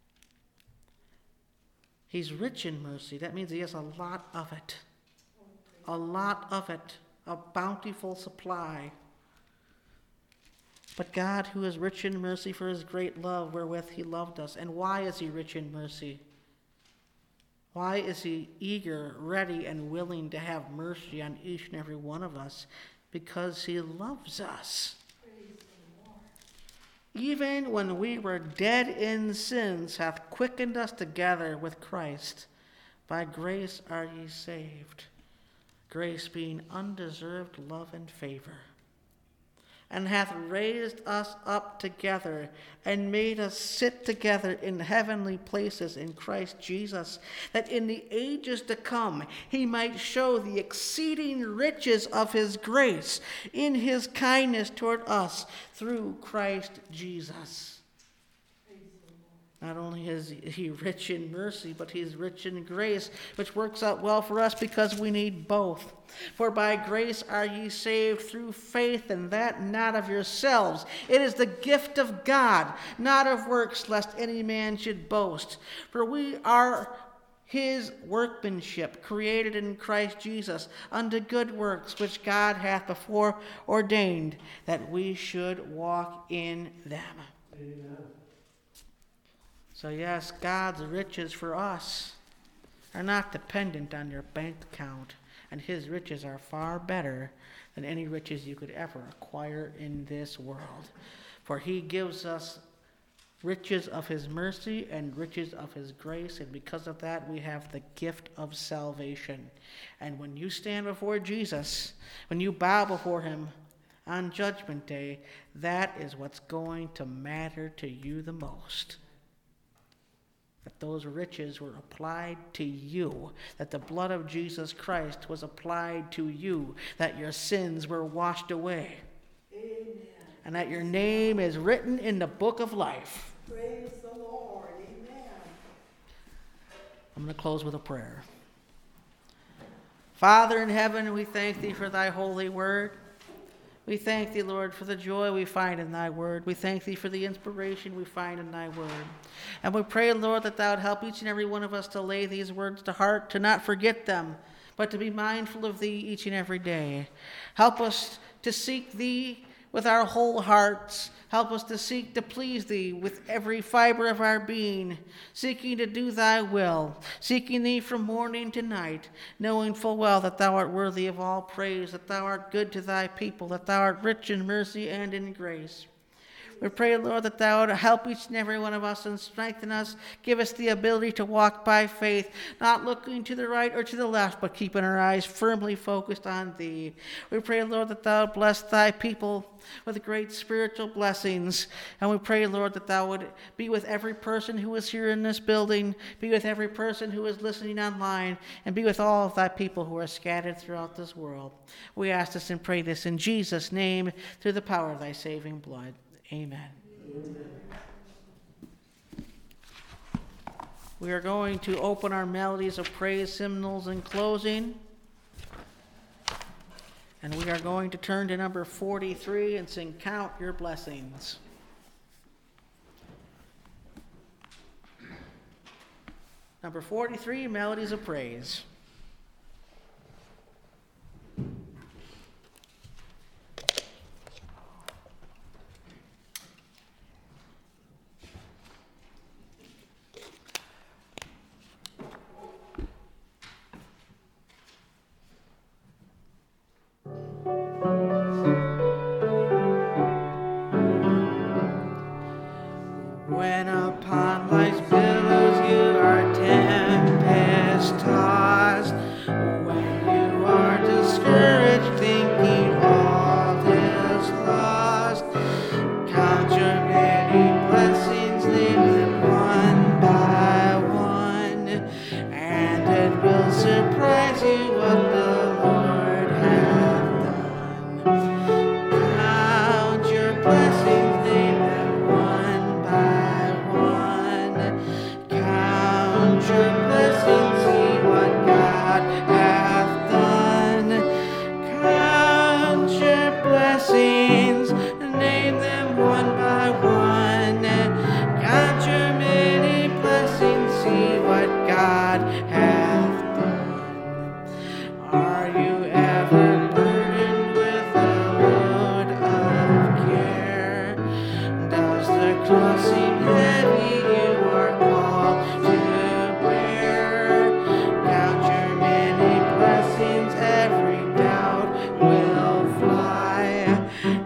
S1: He's rich in mercy. That means he has a lot of it. A lot of it. A bountiful supply. But God, who is rich in mercy for his great love wherewith he loved us. And why is he rich in mercy? Why is he eager, ready, and willing to have mercy on each and every one of us? Because he loves us. Even when we were dead in sins, hath quickened us together with Christ. By grace are ye saved. Grace being undeserved love and favor. And hath raised us up together and made us sit together in heavenly places in Christ Jesus, that in the ages to come he might show the exceeding riches of his grace in his kindness toward us through Christ Jesus. Not only is he rich in mercy, but he's rich in grace, which works out well for us because we need both. For by grace are ye saved through faith, and that not of yourselves. It is the gift of God, not of works, lest any man should boast. For we are his workmanship, created in Christ Jesus, unto good works, which God hath before ordained that we should walk in them.
S2: Amen.
S1: So yes, God's riches for us are not dependent on your bank account, and his riches are far better than any riches you could ever acquire in this world. For he gives us riches of his mercy and riches of his grace, and because of that we have the gift of salvation. And when you stand before Jesus, when you bow before him on Judgment Day, that is what's going to matter to you the most. That those riches were applied to you, that the blood of Jesus Christ was applied to you, that your sins were washed away,
S2: Amen.
S1: and that your name is written in the book of life.
S2: Praise the Lord. Amen.
S1: I'm going to close with a prayer. Father in heaven, we thank thee for thy holy word. We thank thee, Lord, for the joy we find in thy word. We thank thee for the inspiration we find in thy word. And we pray, Lord, that thou would help each and every one of us to lay these words to heart, to not forget them, but to be mindful of thee each and every day. Help us to seek thee with our whole hearts. Help us to seek to please thee with every fiber of our being, seeking to do thy will, seeking thee from morning to night, knowing full well that thou art worthy of all praise, that thou art good to thy people, that thou art rich in mercy and in grace. We pray, Lord, that thou would help each and every one of us and strengthen us. Give us the ability to walk by faith, not looking to the right or to the left, but keeping our eyes firmly focused on thee. We pray, Lord, that thou would bless thy people with great spiritual blessings. And we pray, Lord, that thou would be with every person who is here in this building, be with every person who is listening online, and be with all of thy people who are scattered throughout this world. We ask this and pray this in Jesus' name, through the power of thy saving blood. Amen. We are going to open our melodies of praise hymnals in closing. And we are going to turn to number 43 and sing Count Your Blessings. Number 43, Melodies of Praise. When upon life's billows you are tempest tossed, when you are discouraged thinking all is lost, count your many blessings, name them one by one, and it will surprise you what the Lord hath done. Count your blessings, name them one by one. Count your blessings, see what God hath done. Count your blessings, name them one by one. Count your many blessings, see what God hath done. Are you ever burdened with a load of care? Does the cross seem heavy you are called to bear? Count your many blessings, every doubt will fly.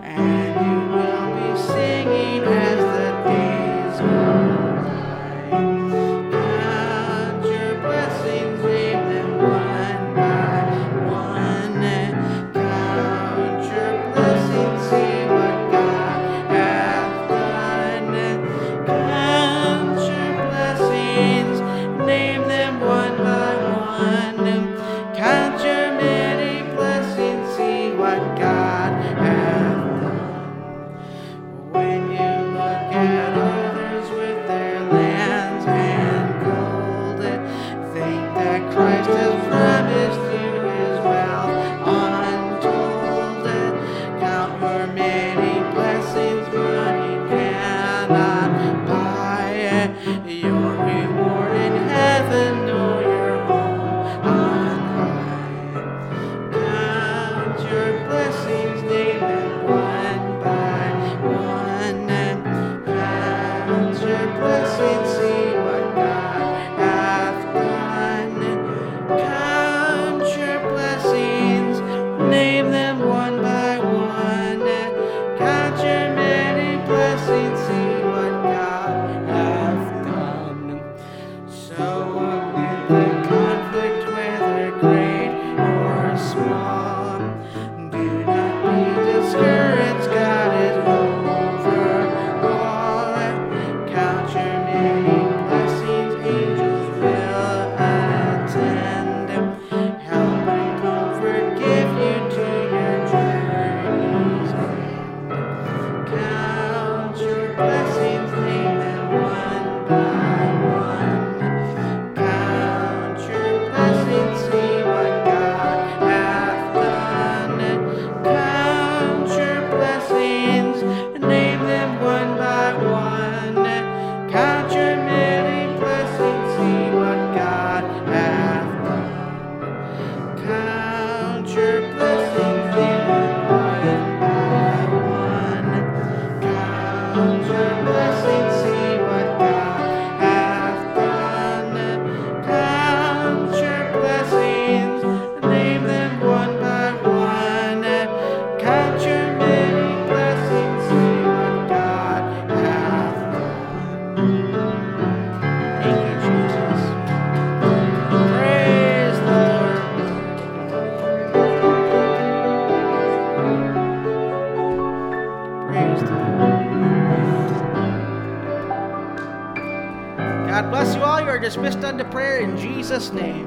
S1: your many blessings money cannot buy. Your reward in heaven or your home on high. Count your blessings, name them one by one. Count your blessings, see what God hath done. Count your blessings, name them one by one. Count your many blessings, see what God hath done. So amid the conflict, whether great or small, do not be discouraged, God is over all. Count your many blessings, angels will attend, help and comfort give you to your journey's end. Count your blessings, name them one by one. Count your blessings, see what God hath done. Count your blessings, name them one by one. Count your many blessings, see what God hath done. Count your blessings, name them one by one. Count your blessings, see what God hath done. Count your blessings, name them one by one. Count your many blessings, see what God hath done. Thank you, Jesus. Praise the Lord. Praise the Lord. God bless you all. You are dismissed unto prayer in Jesus' name.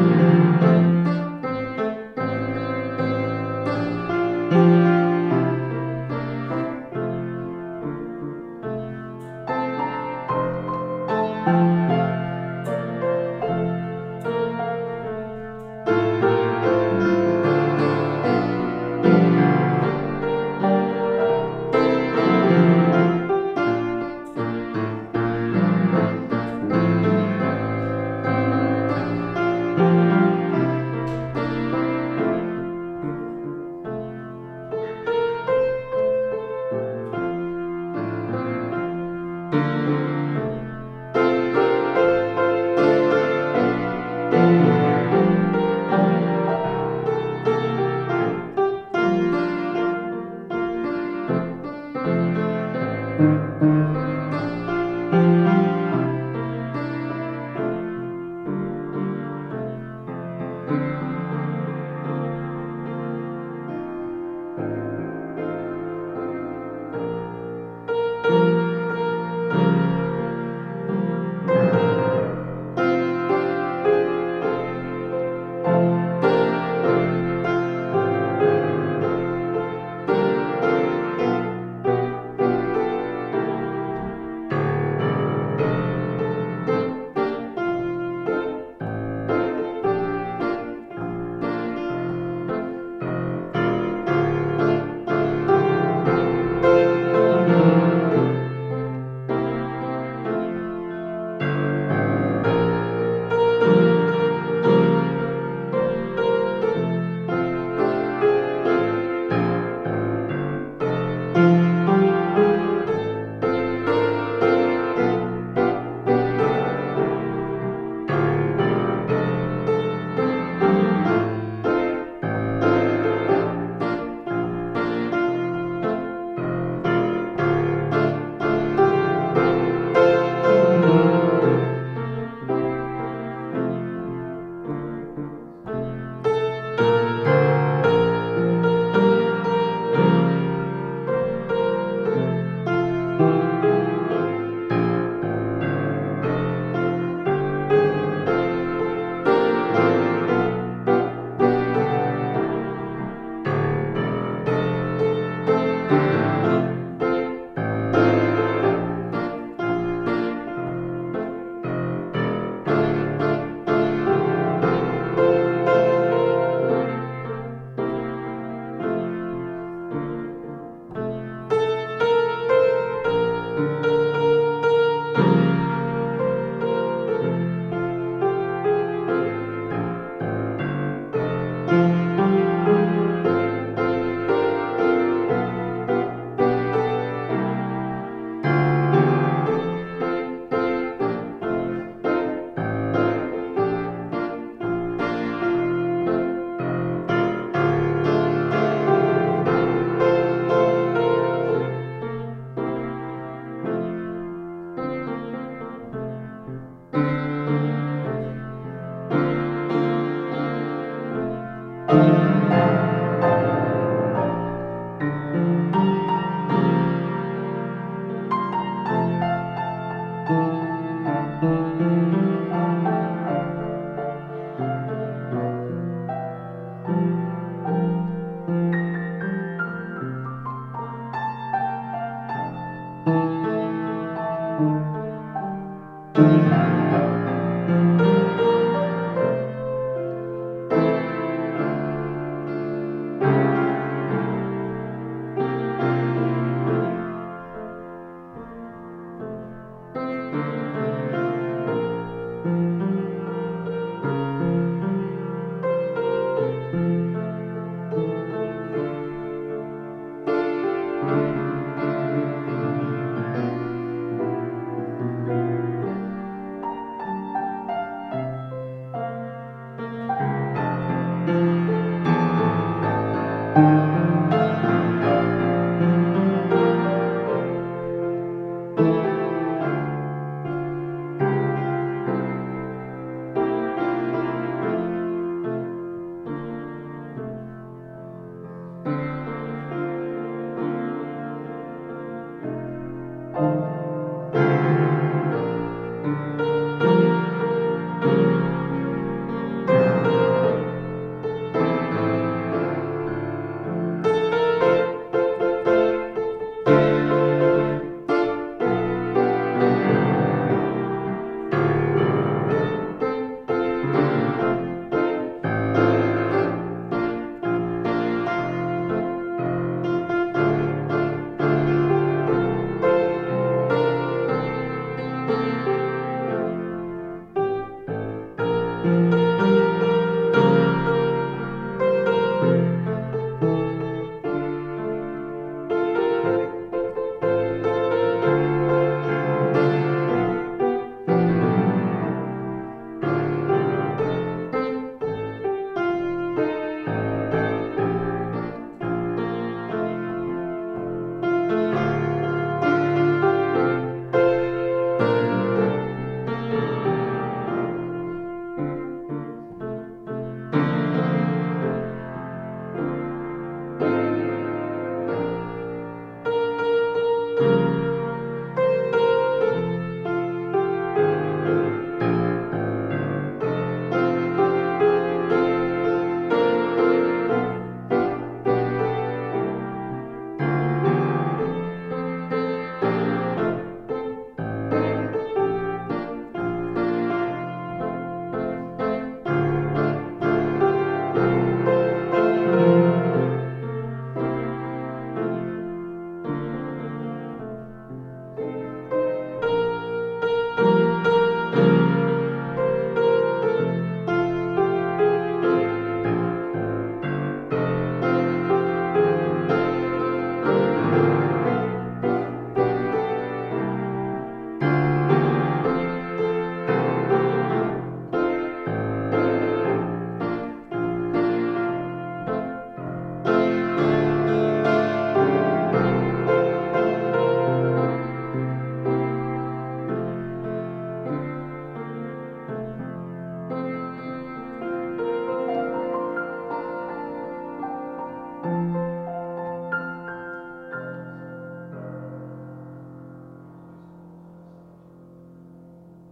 S3: Thank you.